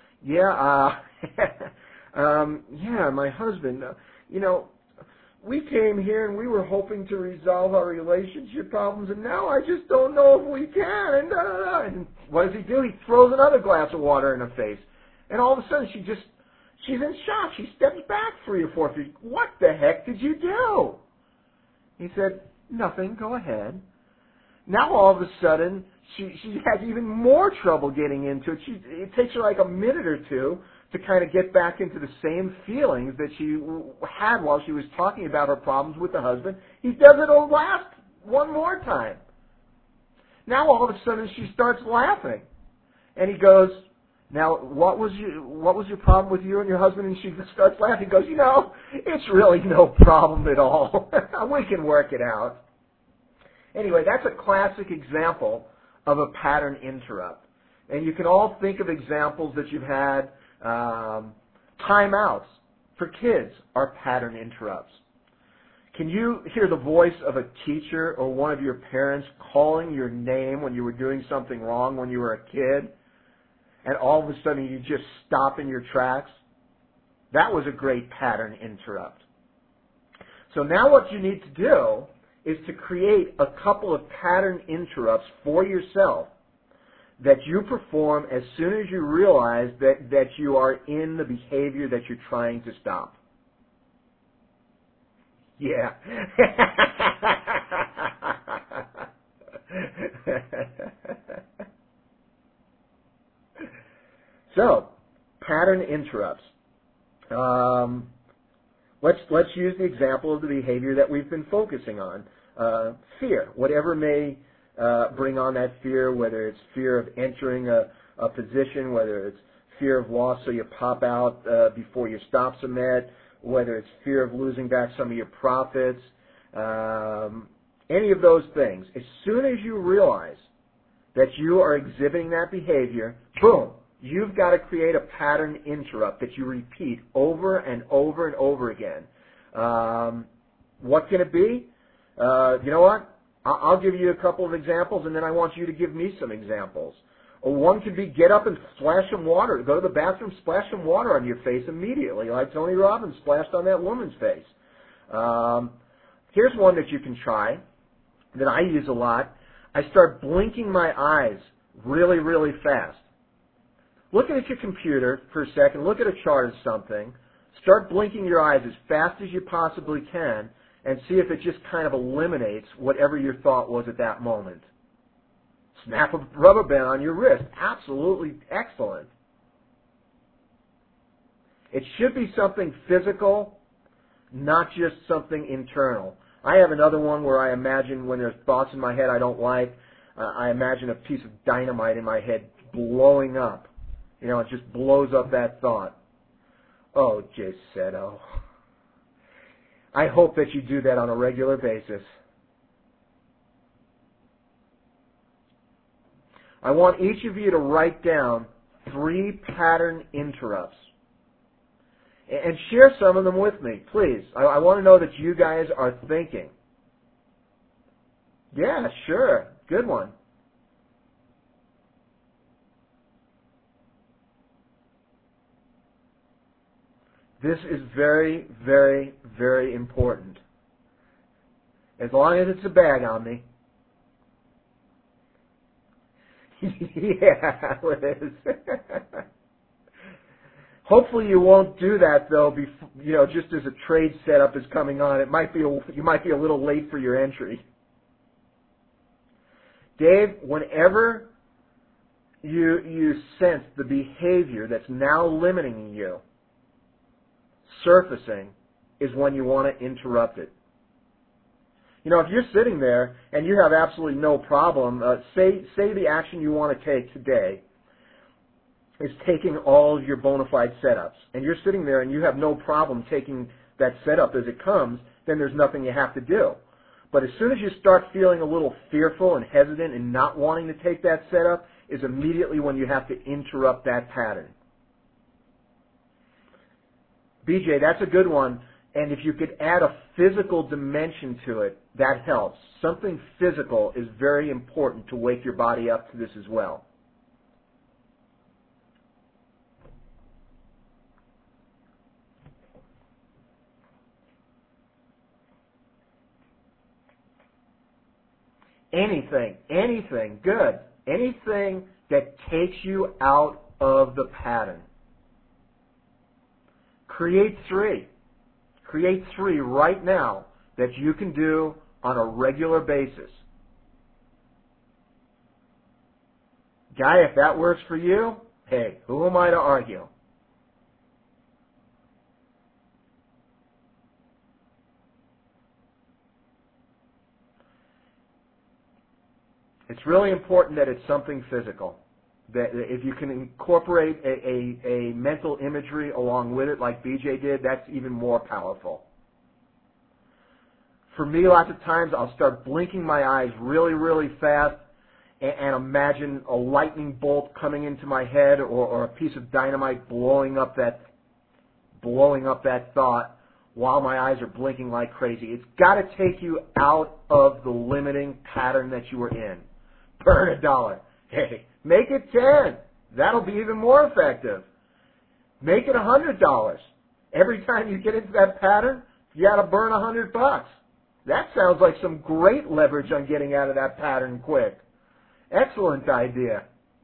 yeah, uh, um, yeah, my husband, uh, you know, we came here and we were hoping to resolve our relationship problems, and now I just don't know if we can. And, da, da, da. And what does he do? He throws another glass of water in her face. And all of a sudden she just She's in shock. She steps back three or four feet. What the heck did you do? He said, nothing, go ahead. Now all of a sudden, she, she has even more trouble getting into it. She, it takes her like a minute or two to kind of get back into the same feelings that she had while she was talking about her problems with the husband. He does it a last one more time. Now all of a sudden she starts laughing. And he goes, now what was your, what was your problem with you and your husband? And she starts laughing. He goes, you know, it's really no problem at all. We can work it out. Anyway, that's a classic example of a pattern interrupt. And you can all think of examples that you've had. Um, timeouts for kids are pattern interrupts. Can you hear the voice of a teacher or one of your parents calling your name when you were doing something wrong when you were a kid, and all of a sudden you just stop in your tracks? That was a great pattern interrupt. So now what you need to do is to create a couple of pattern interrupts for yourself that you perform as soon as you realize that, that you are in the behavior that you're trying to stop. Yeah. So, pattern interrupts. Um, let's let's use the example of the behavior that we've been focusing on. Uh, fear, whatever may Uh, bring on that fear, whether it's fear of entering a, a position, whether it's fear of loss so you pop out uh, before your stops are met, whether it's fear of losing back some of your profits, um, any of those things. As soon as you realize that you are exhibiting that behavior, boom, you've got to create a pattern interrupt that you repeat over and over and over again. Um, what can it be? Uh, you know what? I'll give you a couple of examples, and then I want you to give me some examples. Or one could be get up and splash some water. Go to the bathroom, splash some water on your face immediately, like Tony Robbins splashed on that woman's face. Um, here's one that you can try that I use a lot. I start blinking my eyes really, really fast. Looking at your computer for a second, look at a chart of something, start blinking your eyes as fast as you possibly can, and see if it just kind of eliminates whatever your thought was at that moment. Snap a rubber band on your wrist. Absolutely excellent. It should be something physical, not just something internal. I have another one where I imagine when there's thoughts in my head I don't like, uh, I imagine a piece of dynamite in my head blowing up. You know, it just blows up that thought. Oh, Jayceto. I hope that you do that on a regular basis. I want each of you to write down three pattern interrupts. And share some of them with me, please. I, I want to know that you guys are thinking. Yeah, sure. Good one. This is very, very, very important. As long as it's a bag on me. Yeah, it is. Hopefully you won't do that though. Before, you know, just as a trade setup is coming on, it might be a, you might be a little late for your entry. Dave, whenever you you sense the behavior that's now limiting you surfacing, is when you want to interrupt it. You know, if you're sitting there and you have absolutely no problem, uh, say say the action you want to take today is taking all of your bona fide setups, and you're sitting there and you have no problem taking that setup as it comes, then there's nothing you have to do. But as soon as you start feeling a little fearful and hesitant and not wanting to take that setup, is immediately when you have to interrupt that pattern. B J, that's a good one. And if you could add a physical dimension to it, that helps. Something physical is very important to wake your body up to this as well. Anything, anything, good. Anything that takes you out of the pattern. Create three. Create three right now that you can do on a regular basis. Guy, if that works for you, hey, who am I to argue? It's really important that it's something physical. That if you can incorporate a, a, a mental imagery along with it, like B J did, that's even more powerful. For me, lots of times I'll start blinking my eyes really, really fast and, and imagine a lightning bolt coming into my head, or, or a piece of dynamite blowing up that, blowing up that thought while my eyes are blinking like crazy. It's got to take you out of the limiting pattern that you were in. Burn a dollar. Hey, make it ten. That'll be even more effective. Make it a hundred dollars. Every time you get into that pattern, you got to burn a hundred bucks. That sounds like some great leverage on getting out of that pattern quick. Excellent idea.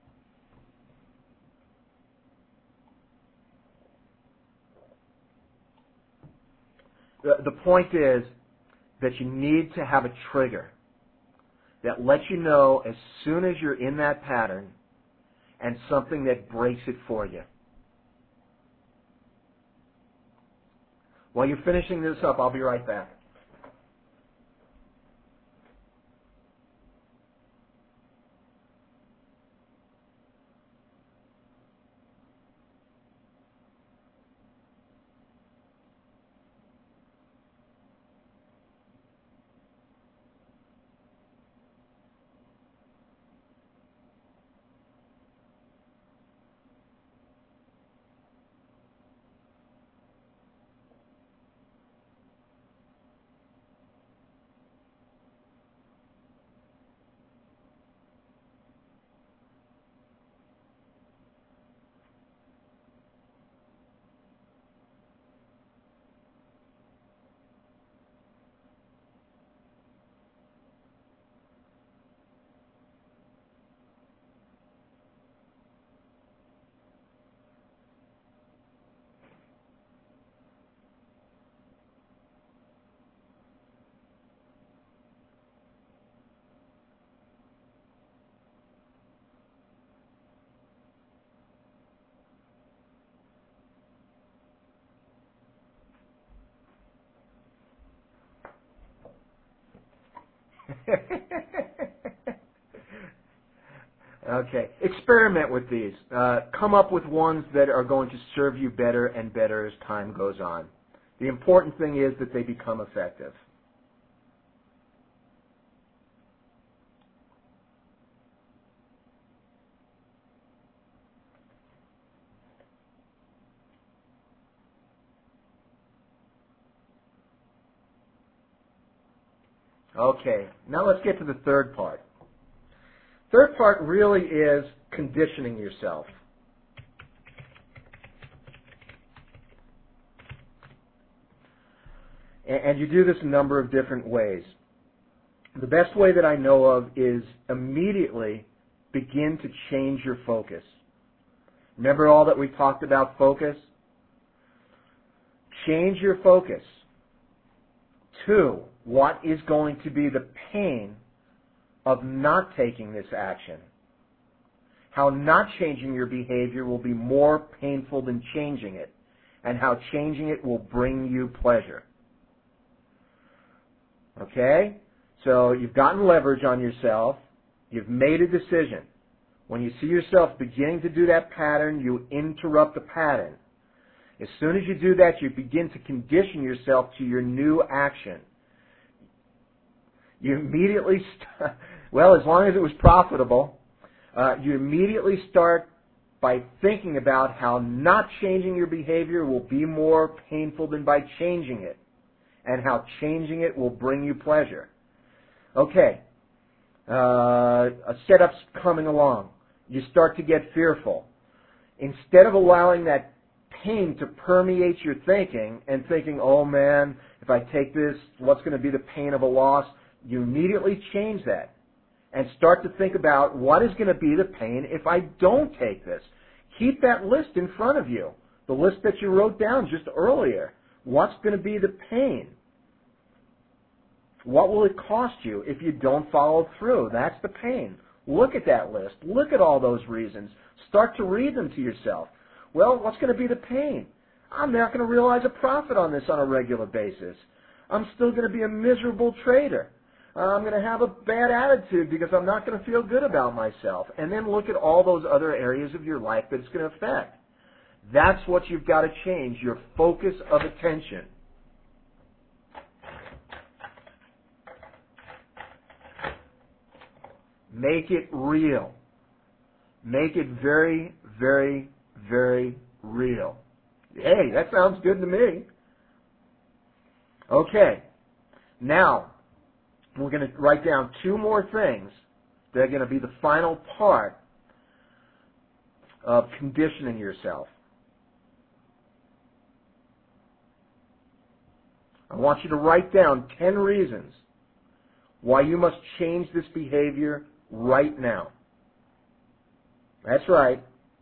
The, the point is that you need to have a trigger that lets you know as soon as you're in that pattern, and something that breaks it for you. While you're finishing this up, I'll be right back. Okay. Experiment with these. Uh, come up with ones that are going to serve you better and better as time goes on. The important thing is that they become effective. Okay. Now let's get to the third part. Third part really is conditioning yourself. And you do this a number of different ways. The best way that I know of is immediately begin to change your focus. Remember all that we talked about focus? Change your focus to what is going to be the pain of not taking this action. How not changing your behavior will be more painful than changing it, and how changing it will bring you pleasure. Okay? So you've gotten leverage on yourself. You've made a decision. When you see yourself beginning to do that pattern, you interrupt the pattern. As soon as you do that, you begin to condition yourself to your new action. You immediately, st- well, as long as it was profitable, uh, you immediately start by thinking about how not changing your behavior will be more painful than by changing it, and how changing it will bring you pleasure. Okay, uh, a setup's coming along. You start to get fearful. Instead of allowing that pain to permeate your thinking and thinking, oh man, if I take this, what's going to be the pain of a loss? You immediately change that and start to think about what is going to be the pain if I don't take this. Keep that list in front of you. The list that you wrote down just earlier. What's going to be the pain? What will it cost you if you don't follow through? That's the pain. Look at that list. Look at all those reasons. Start to read them to yourself. Well, what's going to be the pain? I'm not going to realize a profit on this on a regular basis. I'm still going to be a miserable trader. I'm going to have a bad attitude because I'm not going to feel good about myself. And then look at all those other areas of your life that it's going to affect. That's what you've got to change, your focus of attention. Make it real. Make it very, very, very real. Hey, that sounds good to me. Okay. Now, we're going to write down two more things that are going to be the final part of conditioning yourself. I want you to write down ten reasons why you must change this behavior right now. That's right.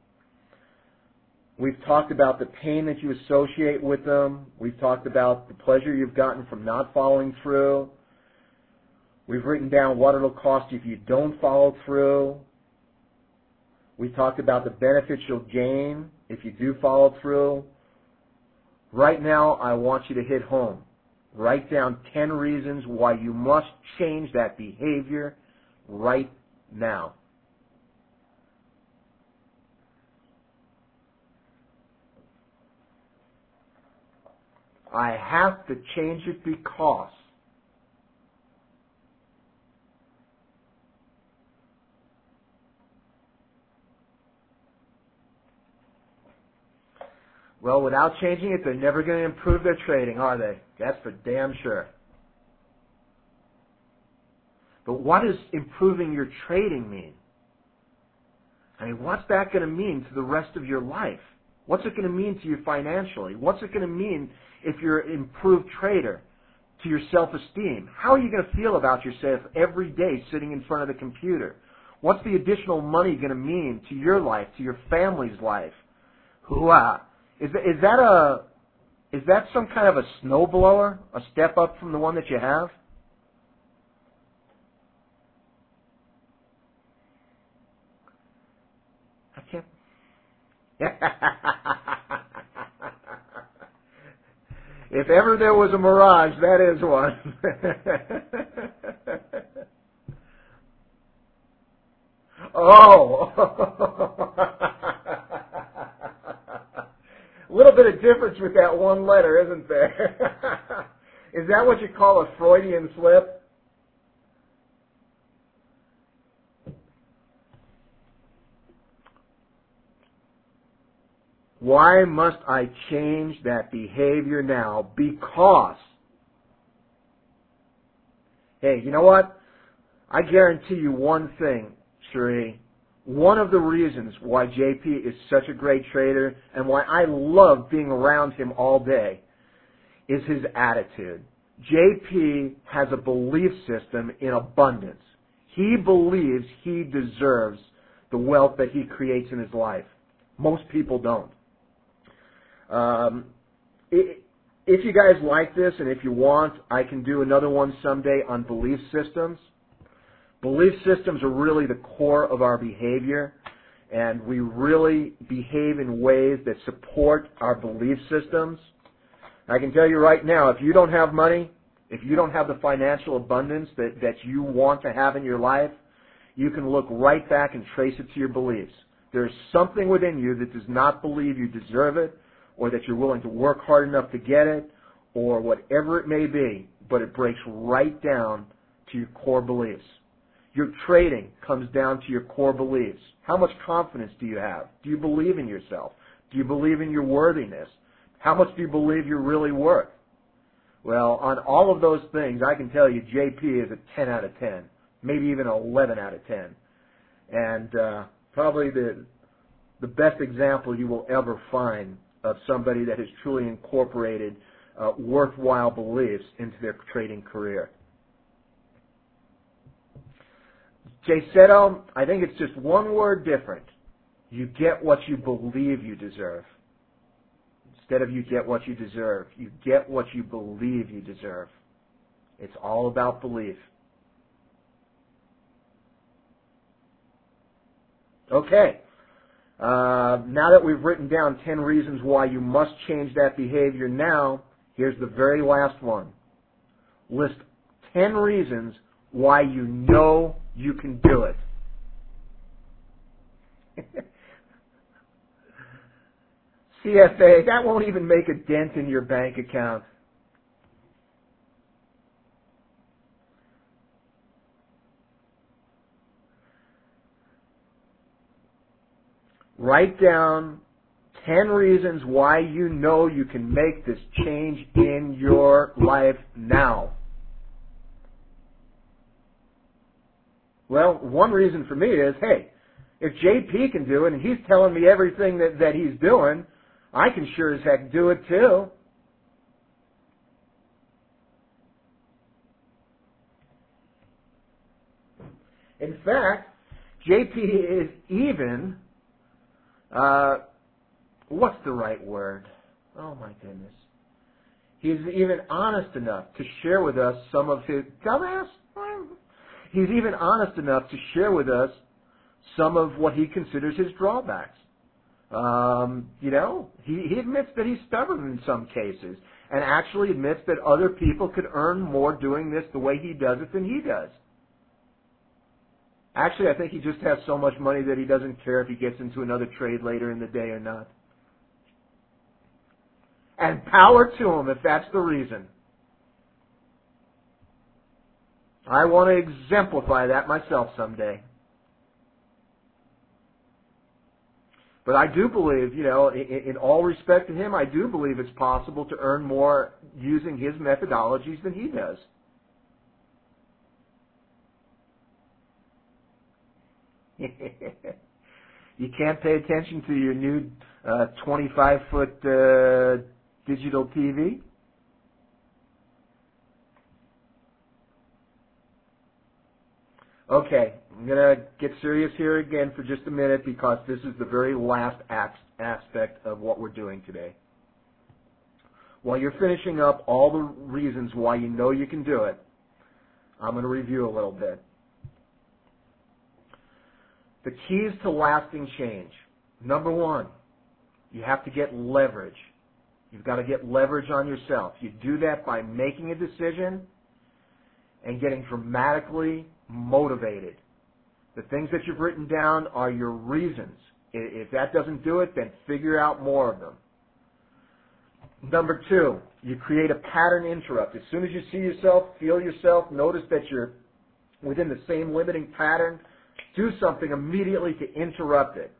We've talked about the pain that you associate with them. We've talked about the pleasure you've gotten from not following through. We've written down what it'll cost you if you don't follow through. We've talked about the benefits you'll gain if you do follow through. Right now, I want you to hit home. Write down ten reasons why you must change that behavior right now. I have to change it because. Well, without changing it, they're never going to improve their trading, are they? That's for damn sure. But what does improving your trading mean? I mean, what's that going to mean to the rest of your life? What's it going to mean to you financially? What's it going to mean if you're an improved trader to your self-esteem? How are you going to feel about yourself every day sitting in front of the computer? What's the additional money going to mean to your life, to your family's life? Hooah! Is that, is that a is that some kind of a snowblower, a step up from the one that you have? I can't. If ever there was a mirage, that is one. Oh. A little bit of difference with that one letter, isn't there? Is that what you call a Freudian slip? Why must I change that behavior now? Because, hey, you know what? I guarantee you one thing, Cherie. One of the reasons why J P is such a great trader and why I love being around him all day is his attitude. J P has a belief system in abundance. He believes he deserves the wealth that he creates in his life. Most people don't. Um, if you guys like this and if you want, I can do another one someday on belief systems. Belief systems are really the core of our behavior, and we really behave in ways that support our belief systems. I can tell you right now, if you don't have money, if you don't have the financial abundance that, that you want to have in your life, you can look right back and trace it to your beliefs. There's something within you that does not believe you deserve it, or that you're willing to work hard enough to get it, or whatever it may be, but it breaks right down to your core beliefs. Your trading comes down to your core beliefs. How much confidence do you have? Do you believe in yourself? Do you believe in your worthiness? How much do you believe you're really worth? Well, on all of those things, I can tell you J P is a ten out of ten, maybe even an eleven out of ten. And uh, probably the, the best example you will ever find of somebody that has truly incorporated uh, worthwhile beliefs into their trading career. Jay Seto, I think it's just one word different. You get what you believe you deserve. instead of you get what you deserve. You get what you believe you deserve. It's all about belief. Okay. Uh, now that we've written down ten reasons why you must change that behavior now, here's the very last one. List ten reasons why you know you can do it. C F A, that won't even make a dent in your bank account. Write down ten reasons why you know you can make this change in your life now. Well, one reason for me is, hey, if J P can do it and he's telling me everything that, that he's doing, I can sure as heck do it too. In fact, J P is even, uh, what's the right word? Oh my goodness. He's even honest enough to share with us some of his, dumbass? He's even honest enough to share with us some of what he considers his drawbacks. Um, you know, he, he admits that he's stubborn in some cases and actually admits that other people could earn more doing this the way he does it than he does. Actually, I think he just has so much money that he doesn't care if he gets into another trade later in the day or not. And power to him if that's the reason. I want to exemplify that myself someday. But I do believe, you know, in, in all respect to him, I do believe it's possible to earn more using his methodologies than he does. You can't pay attention to your new uh, twenty-five foot uh, digital T V? Okay, I'm going to get serious here again for just a minute because this is the very last aspect of what we're doing today. While you're finishing up all the reasons why you know you can do it, I'm going to review a little bit. The keys to lasting change. Number one, you have to get leverage. You've got to get leverage on yourself. You do that by making a decision and getting dramatically motivated. The things that you've written down are your reasons. If that doesn't do it, then figure out more of them. Number two, you create a pattern interrupt. As soon as you see yourself, feel yourself, notice that you're within the same limiting pattern, do something immediately to interrupt it.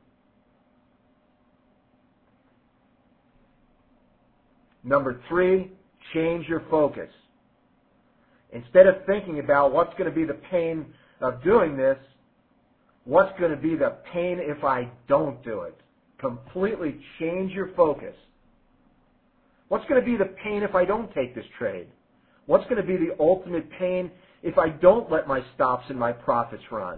Number three, change your focus. Instead of thinking about what's going to be the pain of doing this, what's going to be the pain if I don't do it? Completely change your focus. What's going to be the pain if I don't take this trade? What's going to be the ultimate pain if I don't let my stops and my profits run?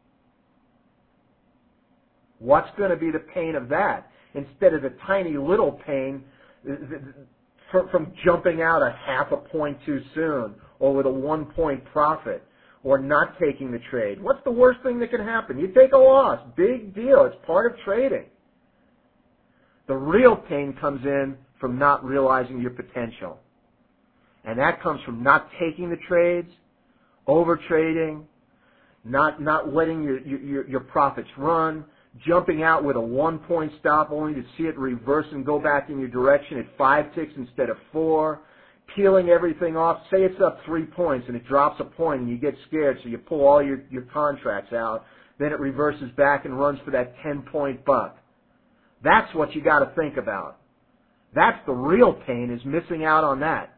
What's going to be the pain of that instead of the tiny little pain from jumping out a half a point too soon or with a one point profit or not taking the trade? What's the worst thing that can happen? You take a loss. Big deal. It's part of trading. The real pain comes in from not realizing your potential. And that comes from not taking the trades, over trading, not, not letting your, your, your profits run, jumping out with a one-point stop only to see it reverse and go back in your direction at five ticks instead of four, peeling everything off. Say it's up three points and it drops a point and you get scared, so you pull all your, your contracts out. Then it reverses back and runs for that ten-point buck. That's what you got to think about. That's the real pain, is missing out on that.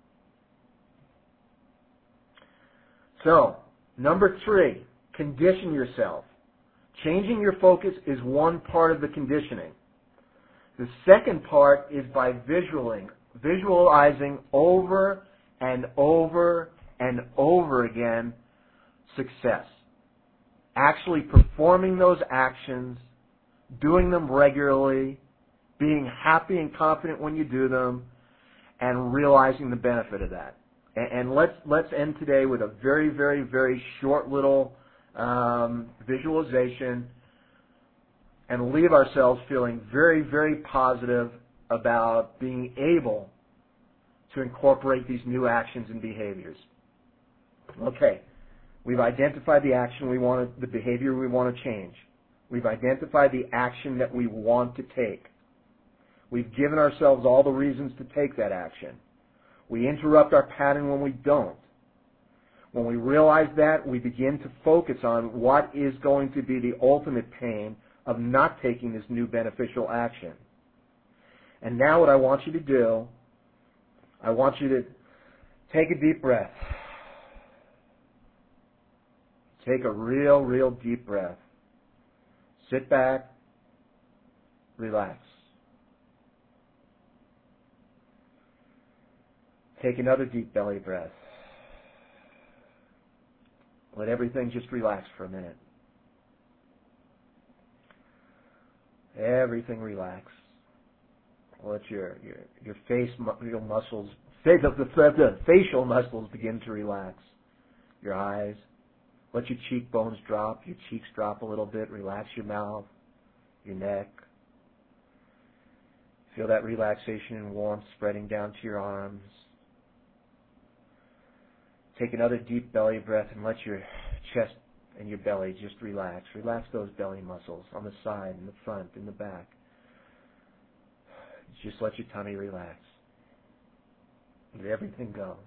So, number three, condition yourself. Changing your focus is one part of the conditioning. The second part is by visualizing, visualizing over and over and over again success. Actually performing those actions, doing them regularly, being happy and confident when you do them, and realizing the benefit of that. And, and let's let's end today with a very, very, very short little um, visualization, and leave ourselves feeling very, very positive about being able to incorporate these new actions and behaviors. Okay, we've identified the action we want to, the behavior we want to change. We've identified the action that we want to take. We've given ourselves all the reasons to take that action. We interrupt our pattern when we don't. When we realize that, we begin to focus on what is going to be the ultimate pain of not taking this new beneficial action. And now what I want you to do, I want you to take a deep breath. Take a real, real deep breath. Sit back. Relax. Take another deep belly breath. Let everything just relax for a minute. Everything relax. Let your your your face your muscles, the, the, the facial muscles begin to relax. Your eyes. Let your cheekbones drop. Your cheeks drop a little bit. Relax your mouth, your neck. Feel that relaxation and warmth spreading down to your arms. Take another deep belly breath and let your chest and your belly just relax. Relax those belly muscles on the side, in the front, in the back. Just let your tummy relax. Let everything go.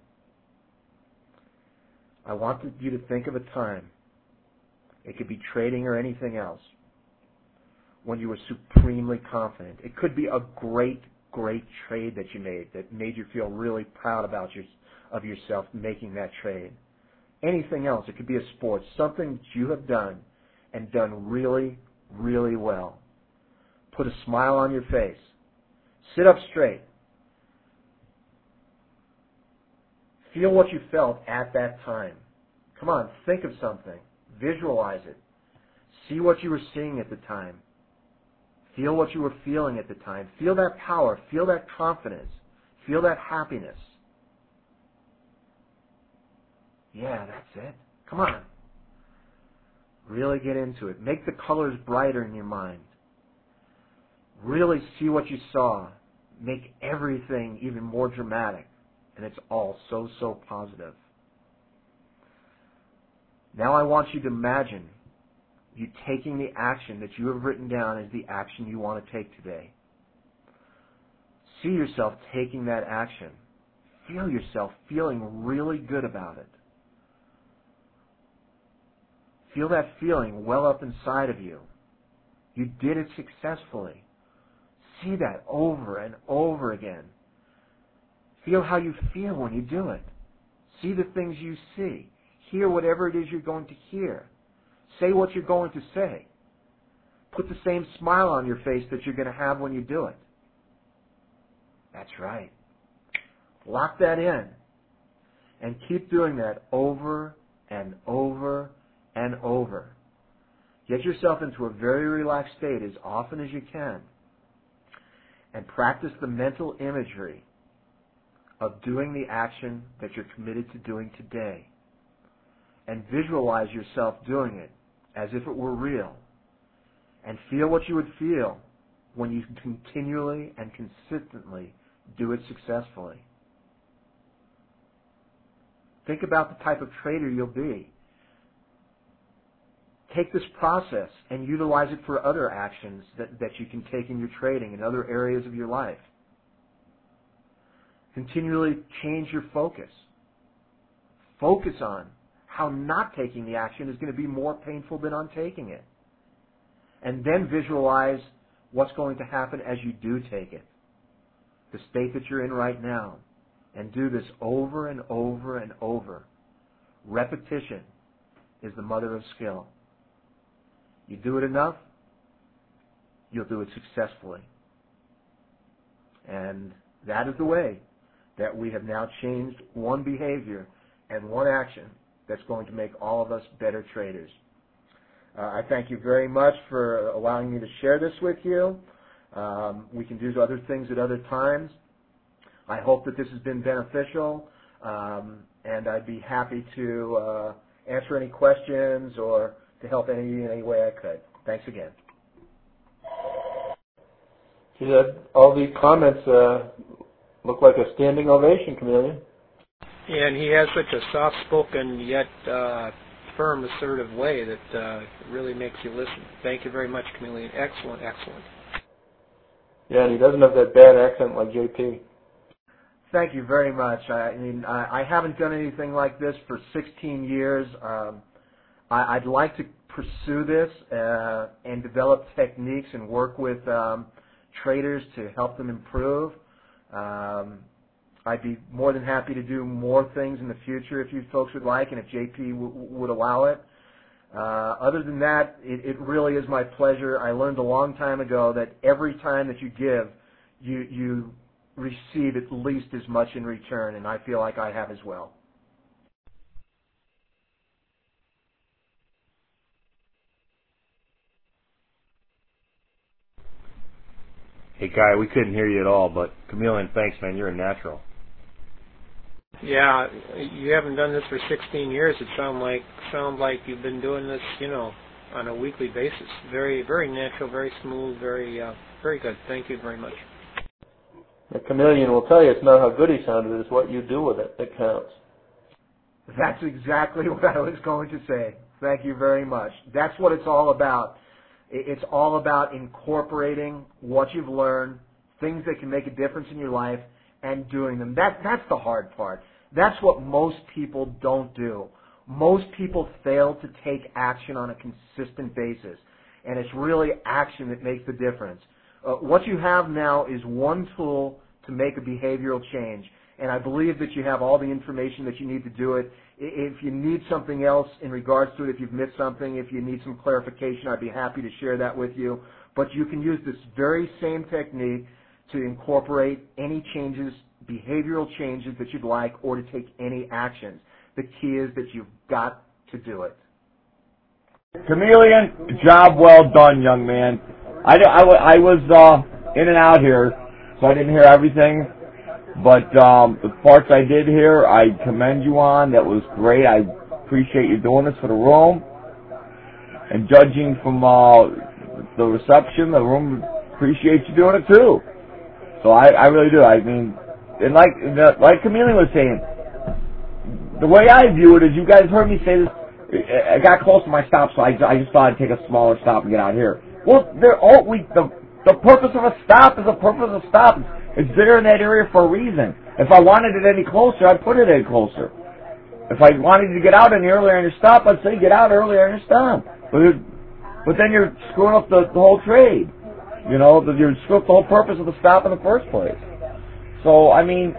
I want you to think of a time, it could be trading or anything else, when you were supremely confident. It could be a great, great trade that you made that made you feel really proud about your, of yourself making that trade. Anything else, it could be a sport, something that you have done and done really, really well. Put a smile on your face. Sit up straight. Feel what you felt at that time. Come on, think of something. Visualize it. See what you were seeing at the time. Feel what you were feeling at the time. Feel that power. Feel that confidence. Feel that happiness. Yeah, that's it. Come on. Really get into it. Make the colors brighter in your mind. Really see what you saw. Make everything even more dramatic. And it's all so, so positive. Now I want you to imagine you taking the action that you have written down as the action you want to take today. See yourself taking that action. Feel yourself feeling really good about it. Feel that feeling well up inside of you. You did it successfully. See that over and over again. Feel how you feel when you do it. See the things you see. Hear whatever it is you're going to hear. Say what you're going to say. Put the same smile on your face that you're going to have when you do it. That's right. Lock that in. And keep doing that over and over and over. Get yourself into a very relaxed state as often as you can. And practice the mental imagery of doing the action that you're committed to doing today. And visualize yourself doing it as if it were real. And feel what you would feel when you continually and consistently do it successfully. Think about the type of trader you'll be. Take this process and utilize it for other actions that, that you can take in your trading in other areas of your life. Continually change your focus. Focus on how not taking the action is going to be more painful than on taking it. And then visualize what's going to happen as you do take it. The state that you're in right now. And do this over and over and over. Repetition is the mother of skill. You do it enough, you'll do it successfully. And that is the way that we have now changed one behavior and one action that's going to make all of us better traders. Uh, I thank you very much for allowing me to share this with you. Um, we can do other things at other times. I hope that this has been beneficial, um, and I'd be happy to uh, answer any questions or to help any in any way I could. Thanks again. Gee, that, all these comments uh, look like a standing ovation, Chameleon. Yeah, and he has such a soft-spoken yet uh, firm, assertive way that uh, really makes you listen. Thank you very much, Chameleon. Excellent, excellent. Yeah, and he doesn't have that bad accent like J P. Thank you very much. I mean, I, I haven't done anything like this for sixteen years. Um, I, I'd like to pursue this uh, and develop techniques and work with um, traders to help them improve. Um, I'd be more than happy to do more things in the future if you folks would like, and if J P w- would allow it. Uh, other than that, it, it really is my pleasure. I learned a long time ago that every time that you give, you you receive at least as much in return, and I feel like I have as well. Hey, Guy, we couldn't hear you at all, but Chameleon, thanks, man. You're a natural. Yeah, you haven't done this for sixteen years. It sound like sound like you've been doing this, you know, on a weekly basis. Very, very natural, very smooth, very, uh, very good. Thank you very much. The Chameleon will tell you it's not how good he sounded, it's what you do with it that counts. That's exactly what I was going to say. Thank you very much. That's what it's all about. It's all about incorporating what you've learned, things that can make a difference in your life, and doing them. That, that's the hard part. That's what most people don't do. Most people fail to take action on a consistent basis, and it's really action that makes the difference. Uh, what you have now is one tool to make a behavioral change, and I believe that you have all the information that you need to do it. If you need something else in regards to it, if you've missed something, if you need some clarification, I'd be happy to share that with you. But you can use this very same technique to incorporate any changes, behavioral changes that you'd like, or to take any actions. The key is that you've got to do it. Chameleon, job well done, young man. I, I, I was uh, in and out here, so I didn't hear everything. But um, the parts I did hear, I commend you on. That was great. I appreciate you doing this for the room. And judging from uh, the reception, the room appreciates you doing it too. So I, I really do. I mean, and like like Chameleon was saying, the way I view it is, you guys heard me say this. I got close to my stop, so I, I just thought I'd take a smaller stop and get out here. Well, they're all we the the purpose of a stop is the purpose of a stop. It's there in that area for a reason. If I wanted it any closer, I'd put it any closer. If I wanted to get out any earlier in your stop, I'd say get out earlier in your stop. But it, but then you're screwing up the, the whole trade. You know, you're screwing up the whole purpose of the stop in the first place. So I mean,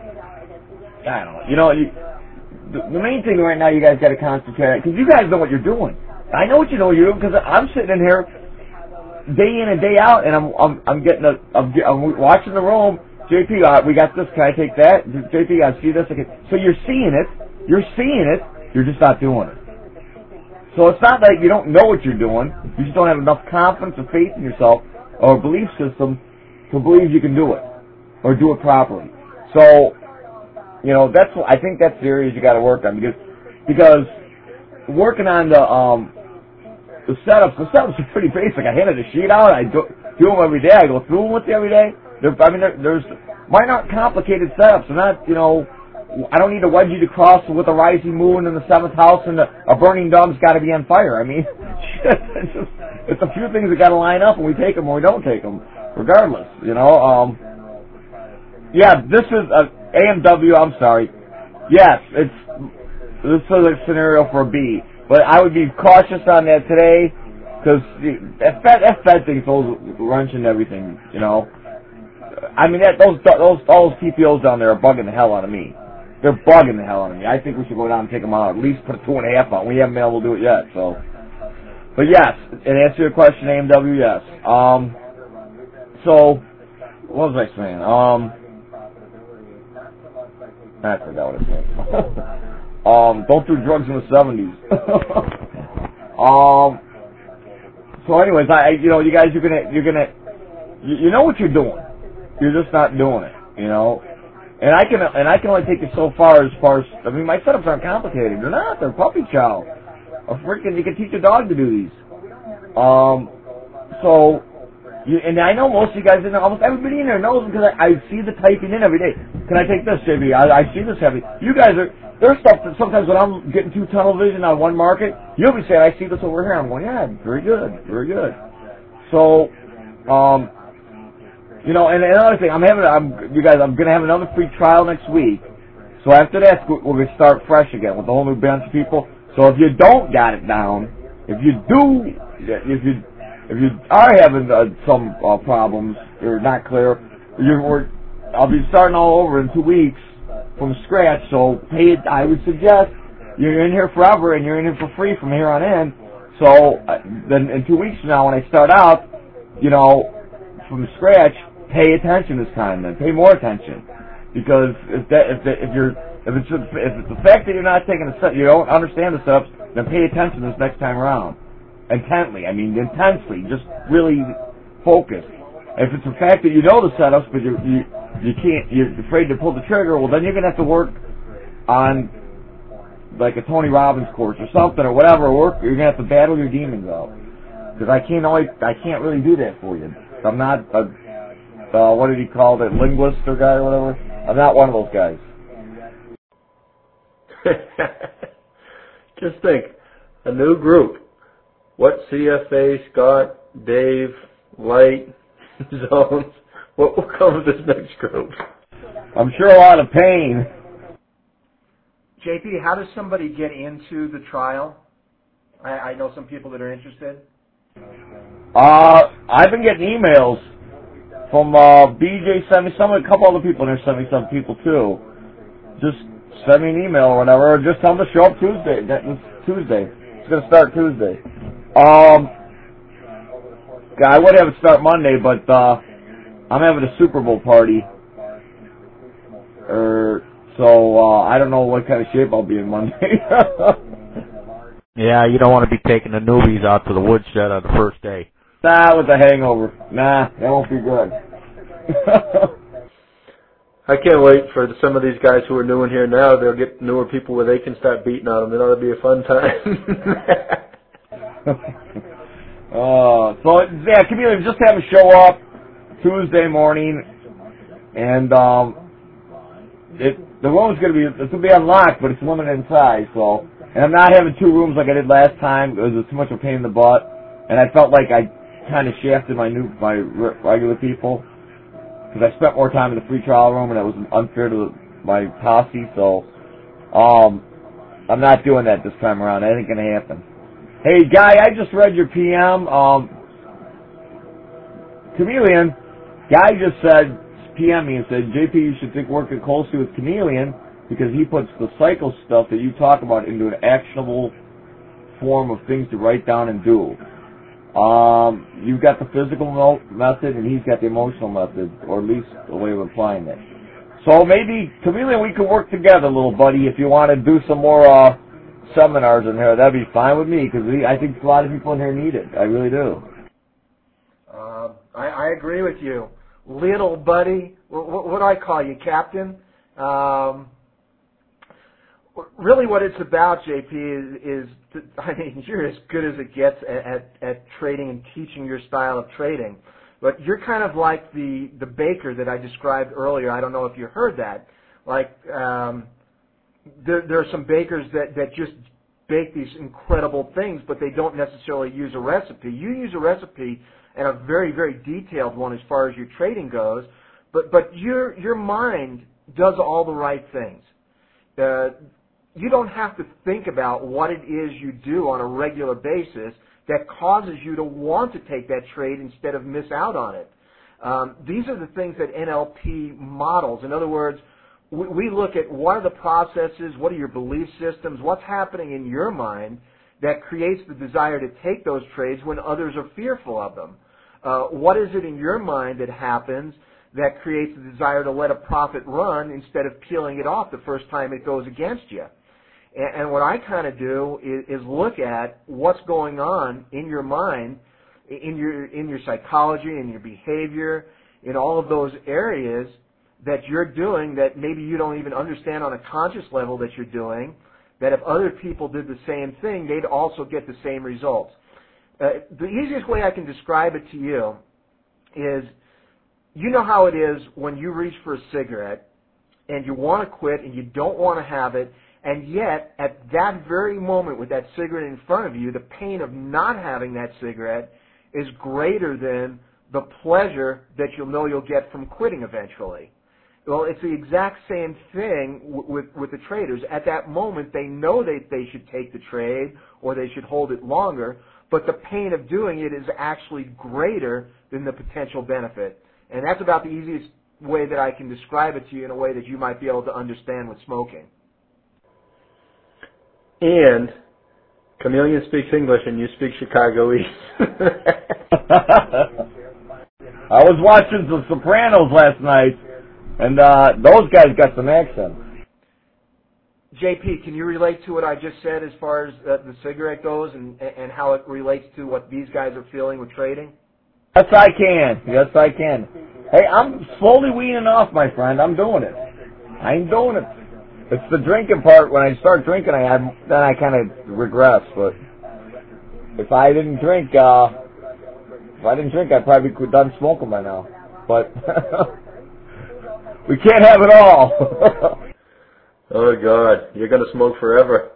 I don't know. You know, you, the, the main thing right now you guys got to concentrate on, because you guys know what you're doing. I know what you know you're doing, because I'm sitting in here day in and day out, and I'm I'm I'm getting a I'm, I'm watching the room. J P, uh, we got this. Can I take that? J P, I see this. Okay. So you're seeing it. You're seeing it. You're just not doing it. So it's not like you don't know what you're doing. You just don't have enough confidence or faith in yourself or belief system to believe you can do it or do it properly. So, you know, that's what, I think that's the areas you got to work on, because because working on the um the setups, the setups are pretty basic. I handed a sheet out. I do, do them every day. I go through them with you every day. They're, I mean, there's mine aren't complicated setups. They're not, you know. I don't need to wedge you to cross with a rising moon in the seventh house and a, a burning dog's got to be on fire. I mean, it's, just, it's a few things that got to line up, and we take them or we don't take them, regardless. You know. Um, yeah, this is a A M W. I'm sorry. Yes, it's this is a scenario for a B, but I would be cautious on that today, because that Fed, that Fed thing throws a wrench in everything. You know. I mean, that, those those all those T P Os down there are bugging the hell out of me. They're bugging the hell out of me. I think we should go down and take them out. At least put a two and a half on. We haven't been able to do it yet. So, but yes, and answer your question, A M W, yes. Um, so what was I saying? Um, I forgot what I said. um, don't do drugs in the seventies. um, so anyways, I you know you guys you're gonna you're gonna you, you know what you're doing. You're just not doing it, you know. And I can and I can only take it so far as far as, I mean, my setups aren't complicated. They're not. They're puppy chow. A freaking, you can teach a dog to do these. Um, so, you, and I know most of you guys, in there, almost everybody in there knows because I, I see the typing in every day. Can I take this, J B? I, I see this heavy. You guys are, there's stuff that sometimes when I'm getting too tunnel vision on one market, you'll be saying, I see this over here. I'm going, yeah, very good, very good. So, um, you know, and another thing, I'm having, I'm, you guys, I'm going to have another free trial next week. So after that, we're going to start fresh again with a whole new bunch of people. So if you don't got it down, if you do, if you if you are having uh, some uh, problems or not clear, you're, we're, I'll be starting all over in two weeks from scratch. So pay it. I would suggest you're in here forever and you're in here for free from here on in. So uh, then in two weeks from now, when I start out, you know, from scratch, pay attention this time. Then pay more attention because if that if that, if you're If it's, if it's the fact that you're not taking the set, you don't understand the setups, then pay attention this next time around. Intently, I mean intensely, just really focus. If it's the fact that you know the setups, but you you you can't, you're afraid to pull the trigger, well then you're gonna have to work on like a Tony Robbins course or something or whatever. Work, you're gonna have to battle your demons out. Because I can't always, I can't really do that for you. I'm not a, uh, what did he call it, linguist or guy or whatever. I'm not one of those guys. Just think, a new group. What C F A, Scott, Dave, Light, Zones, what will come of this next group? I'm sure a lot of pain. J P, how does somebody get into the trial? I, I know some people that are interested. Uh, I've been getting emails from uh, B J sent me some, a couple other people in there sent me some people too. Just send me an email or whatever, or just tell them to show up Tuesday. That was Tuesday. It's going to start Tuesday. Um, I would have it start Monday, but uh, I'm having a Super Bowl party. Er, so uh, I don't know what kind of shape I'll be in Monday. Yeah, you don't want to be taking the newbies out to the woodshed on the first day. Nah, with the hangover. Nah, that won't be good. I can't wait for the, some of these guys who are new in here now. They'll get newer people where they can start beating on them. It ought to be a fun time. uh, so, yeah, Chameleon, just have a show up Tuesday morning, and um, it, the room's going to be, it's going to be unlocked, but it's limited in size, so, and I'm not having two rooms like I did last time. It was too much of a pain in the butt, and I felt like I kind of shafted my new, my regular people. Because I spent more time in the free trial room, and it was unfair to the, my posse, so um, I'm not doing that this time around. That ain't going to happen. Hey, Guy, I just read your P M. Um, Chameleon, Guy just said, P M me and said, J P, you should think working closely with Chameleon because he puts the cycle stuff that you talk about into an actionable form of things to write down and do. Um, you've got the physical method, and he's got the emotional method, or at least a way of applying it. So maybe, Chameleon, we could work together, little buddy, if you want to do some more uh, seminars in here. That'd be fine with me, because I think a lot of people in here need it. I really do. Uh, I, I agree with you. Little buddy, what, what do I call you, Captain? Um, really what it's about, J P, is, is to, I mean, you're as good as it gets at, at, at trading and teaching your style of trading. But you're kind of like the, the baker that I described earlier. I don't know if you heard that. Like, um, there, there are some bakers that, that just bake these incredible things, but they don't necessarily use a recipe. You use a recipe, and a very, very detailed one as far as your trading goes, but, but your, your mind does all the right things. Uh, you don't have to think about what it is you do on a regular basis that causes you to want to take that trade instead of miss out on it. Um, these are the things that N L P models. In other words, we, we look at what are the processes, what are your belief systems, what's happening in your mind that creates the desire to take those trades when others are fearful of them. Uh, what is it in your mind that happens that creates the desire to let a profit run instead of peeling it off the first time it goes against you? And what I kind of do is, is look at what's going on in your mind in your in your psychology, in your behavior, in all of those areas that you're doing that maybe you don't even understand on a conscious level that you're doing, that if other people did the same thing, they'd also get the same results. Uh, the easiest way I can describe it to you is, you know how it is when you reach for a cigarette and you want to quit and you don't want to have it, and yet at that very moment with that cigarette in front of you, the pain of not having that cigarette is greater than the pleasure that you'll know you'll get from quitting eventually. Well, it's the exact same thing with, with the traders. At that moment, they know that they should take the trade or they should hold it longer, but the pain of doing it is actually greater than the potential benefit. And that's about the easiest way that I can describe it to you in a way that you might be able to understand with smoking. And Chameleon speaks English and you speak Chicagoese. I was watching The Sopranos last night, and uh, those guys got some accent. J P, can you relate to what I just said as far as uh, the cigarette goes and, and how it relates to what these guys are feeling with trading? Yes, I can. Yes, I can. Hey, I'm slowly weaning off, my friend. I'm doing it. I'm doing it. It's the drinking part. When I start drinking, I have, then I kind of regress. But if I didn't drink, uh, if I didn't drink, I probably could done smoking by now. But we can't have it all. Oh God, you're gonna smoke forever.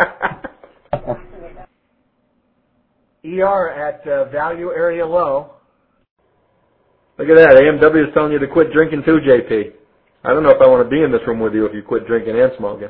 E R at uh, value area low. Look at that. A M W is telling you to quit drinking too, J P. I don't know if I want to be in this room with you if you quit drinking and smoking.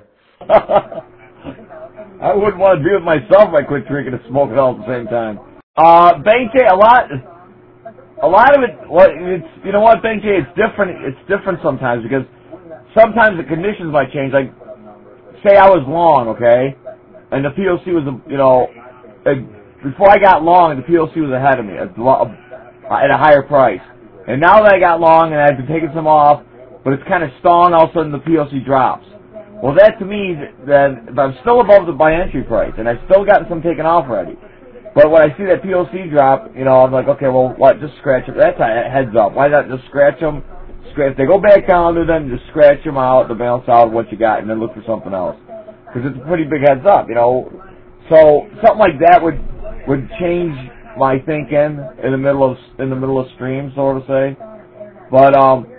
I wouldn't want to be with myself if I quit drinking and smoking all at the same time. Uh, Bank J, a lot, a lot of it, well, it's, you know what, Bank J, it's different, it's different sometimes because sometimes the conditions might change. Like, say I was long, okay, and the P O C was, you know, before I got long, the P O C was ahead of me at a higher price. And now that I got long and I've been taking some off, but it's kind of stalling, all of a sudden the P O C drops. Well, that to me, that if I'm still above the buy entry price, and I've still gotten some taken off already, but when I see that P O C drop, you know, I'm like, okay, well, what? Just scratch it. That's a heads up. Why not just scratch them? Scratch. If they go back down to them, just scratch them out to balance out what you got, and then look for something else. Because it's a pretty big heads up, you know. So something like that would would change my thinking in the middle of in the middle of stream, so to say. But um,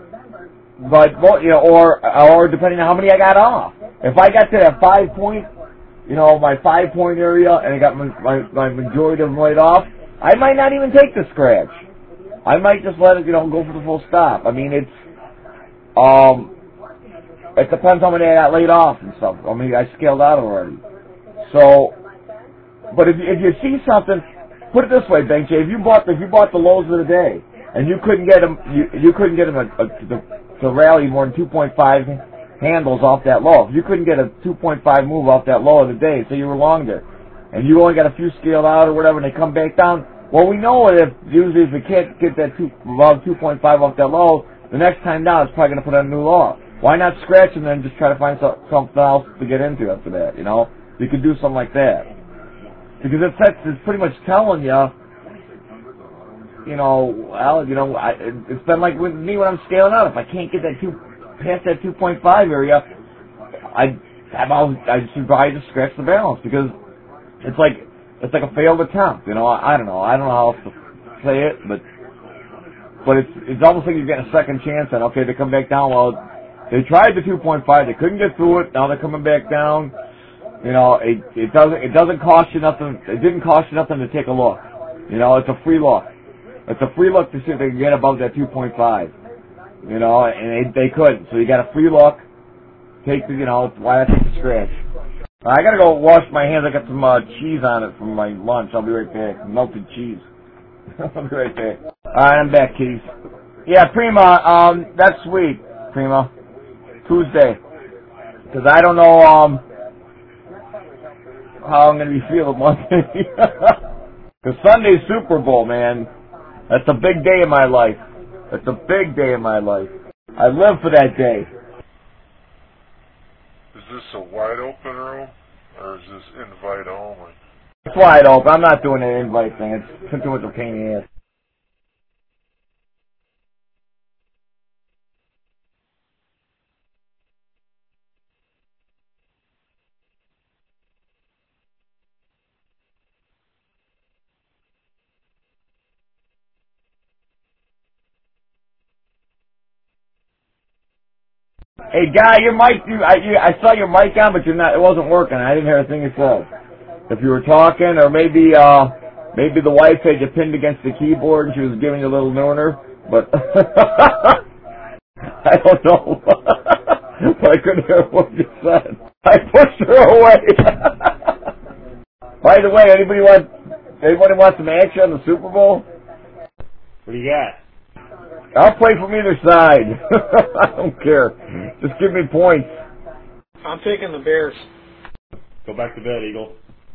but well, you know, or or depending on how many I got off. If I got to that five point, you know, my five point area, and I got my my, my majority of them laid off, I might not even take the scratch. I might just let it, you know, go for the full stop. I mean, it's um, it depends how many I got laid off and stuff. I mean, I scaled out already. So, but if if you see something. Put it this way, Bank J. If you bought if you bought the lows of the day and you couldn't get them you you couldn't get them a, a, to, to rally more than two point five handles off that low. If you couldn't get a two point five move off that low of the day, so you were long there, and you only got a few scaled out or whatever, and they come back down. Well, we know if usually if you can't get that two above two point five off that low, the next time down it's probably going to put on a new low. Why not scratch them and then just try to find so, something else to get into after that? You know, you could do something like that. Because it's, it's pretty much telling you, you know, well, you know, I, it's been like with me when I'm scaling out. If I can't get that two, past that two point five area, I, I'm always, I should probably just scratch the balance because it's like, it's like a failed attempt. You know, I, I don't know, I don't know how else to say it, but, but it's, it's almost like you're getting a second chance. And okay, they come back down. Well, they tried the two point five, they couldn't get through it. Now they're coming back down. You know, it it doesn't it doesn't cost you nothing. It didn't cost you nothing to take a look. You know, it's a free look. It's a free look to see if they can get above that two point five. You know, and they they couldn't. So you got a free look. Take the you know why I take the scratch. I gotta go wash my hands. I got some uh, cheese on it from my lunch. I'll be right back. Melted cheese. I'll be right back. All right, I'm back, Keith. Yeah, Prima. Um, that's sweet, Prima. Tuesday. Because I don't know um. how I'm going to be feeling Monday. Because Sunday's Super Bowl, man. That's a big day in my life. That's a big day in my life. I live for that day. Is this a wide open room, or is this invite only? It's wide open. I'm not doing an invite thing. It's too much of a pain in the ass. Hey, guy, your mic, you, I, you, I saw your mic on, but you're not, it wasn't working. I didn't hear a thing you said. If you were talking, or maybe, uh, maybe the wife had you pinned against the keyboard and she was giving you a little nooner, but I don't know. But I couldn't hear what you said. I pushed her away. By the way, anybody want, anybody want some action on the Super Bowl? What do you got? I'll play from either side. I don't care. Just give me points. I'm taking the Bears. Go back to bed, Eagle.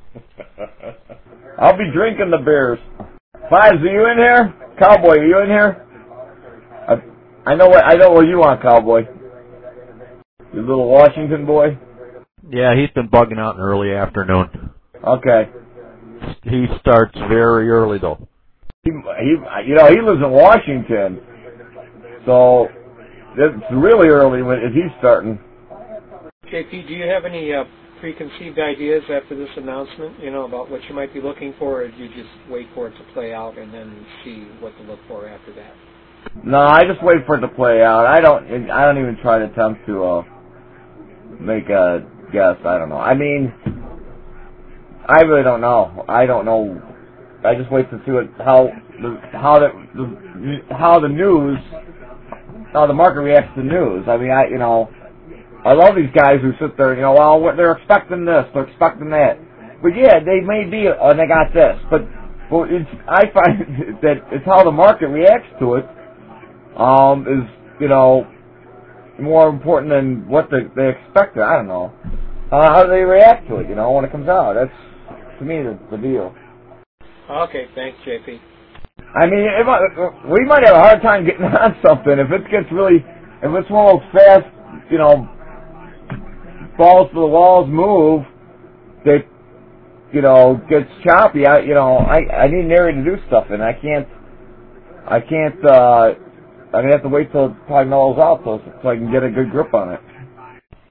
I'll be drinking the beers. Fives, are you in here? Cowboy, are you in here? I, I know what I know what you want, Cowboy. You little Washington boy. Yeah, he's been bugging out in the early afternoon. Okay. He starts very early though. He, he, you know, he lives in Washington, so it's really early when if he's starting. J P, do you have any uh, preconceived ideas after this announcement? You know, about what you might be looking for, or do you just wait for it to play out and then see what to look for after that? No, I just wait for it to play out. I don't. I don't even try to attempt to uh, make a guess. I don't know. I mean, I really don't know. I don't know. I just wait to see what how the how the, the how the news how the market reacts to news. I mean, I you know, I love these guys who sit there. You know, well, what they're expecting this, they're expecting that. But yeah, they may be, and they got this. But well, it's I find that it's how the market reacts to it. Um, is you know more important than what they they expected. I don't know. Uh, how do they react to it? You know, when it comes out, that's to me the, the deal. Okay, thanks, J P. I mean, it might, we might have a hard time getting on something if it gets really, if it's one of those fast, you know, balls to the walls move that, you know, gets choppy. I, you know, I, I need an area to do stuff in. I can't, I can't, uh, I'm gonna have to wait till it probably mellows out so, so I can get a good grip on it.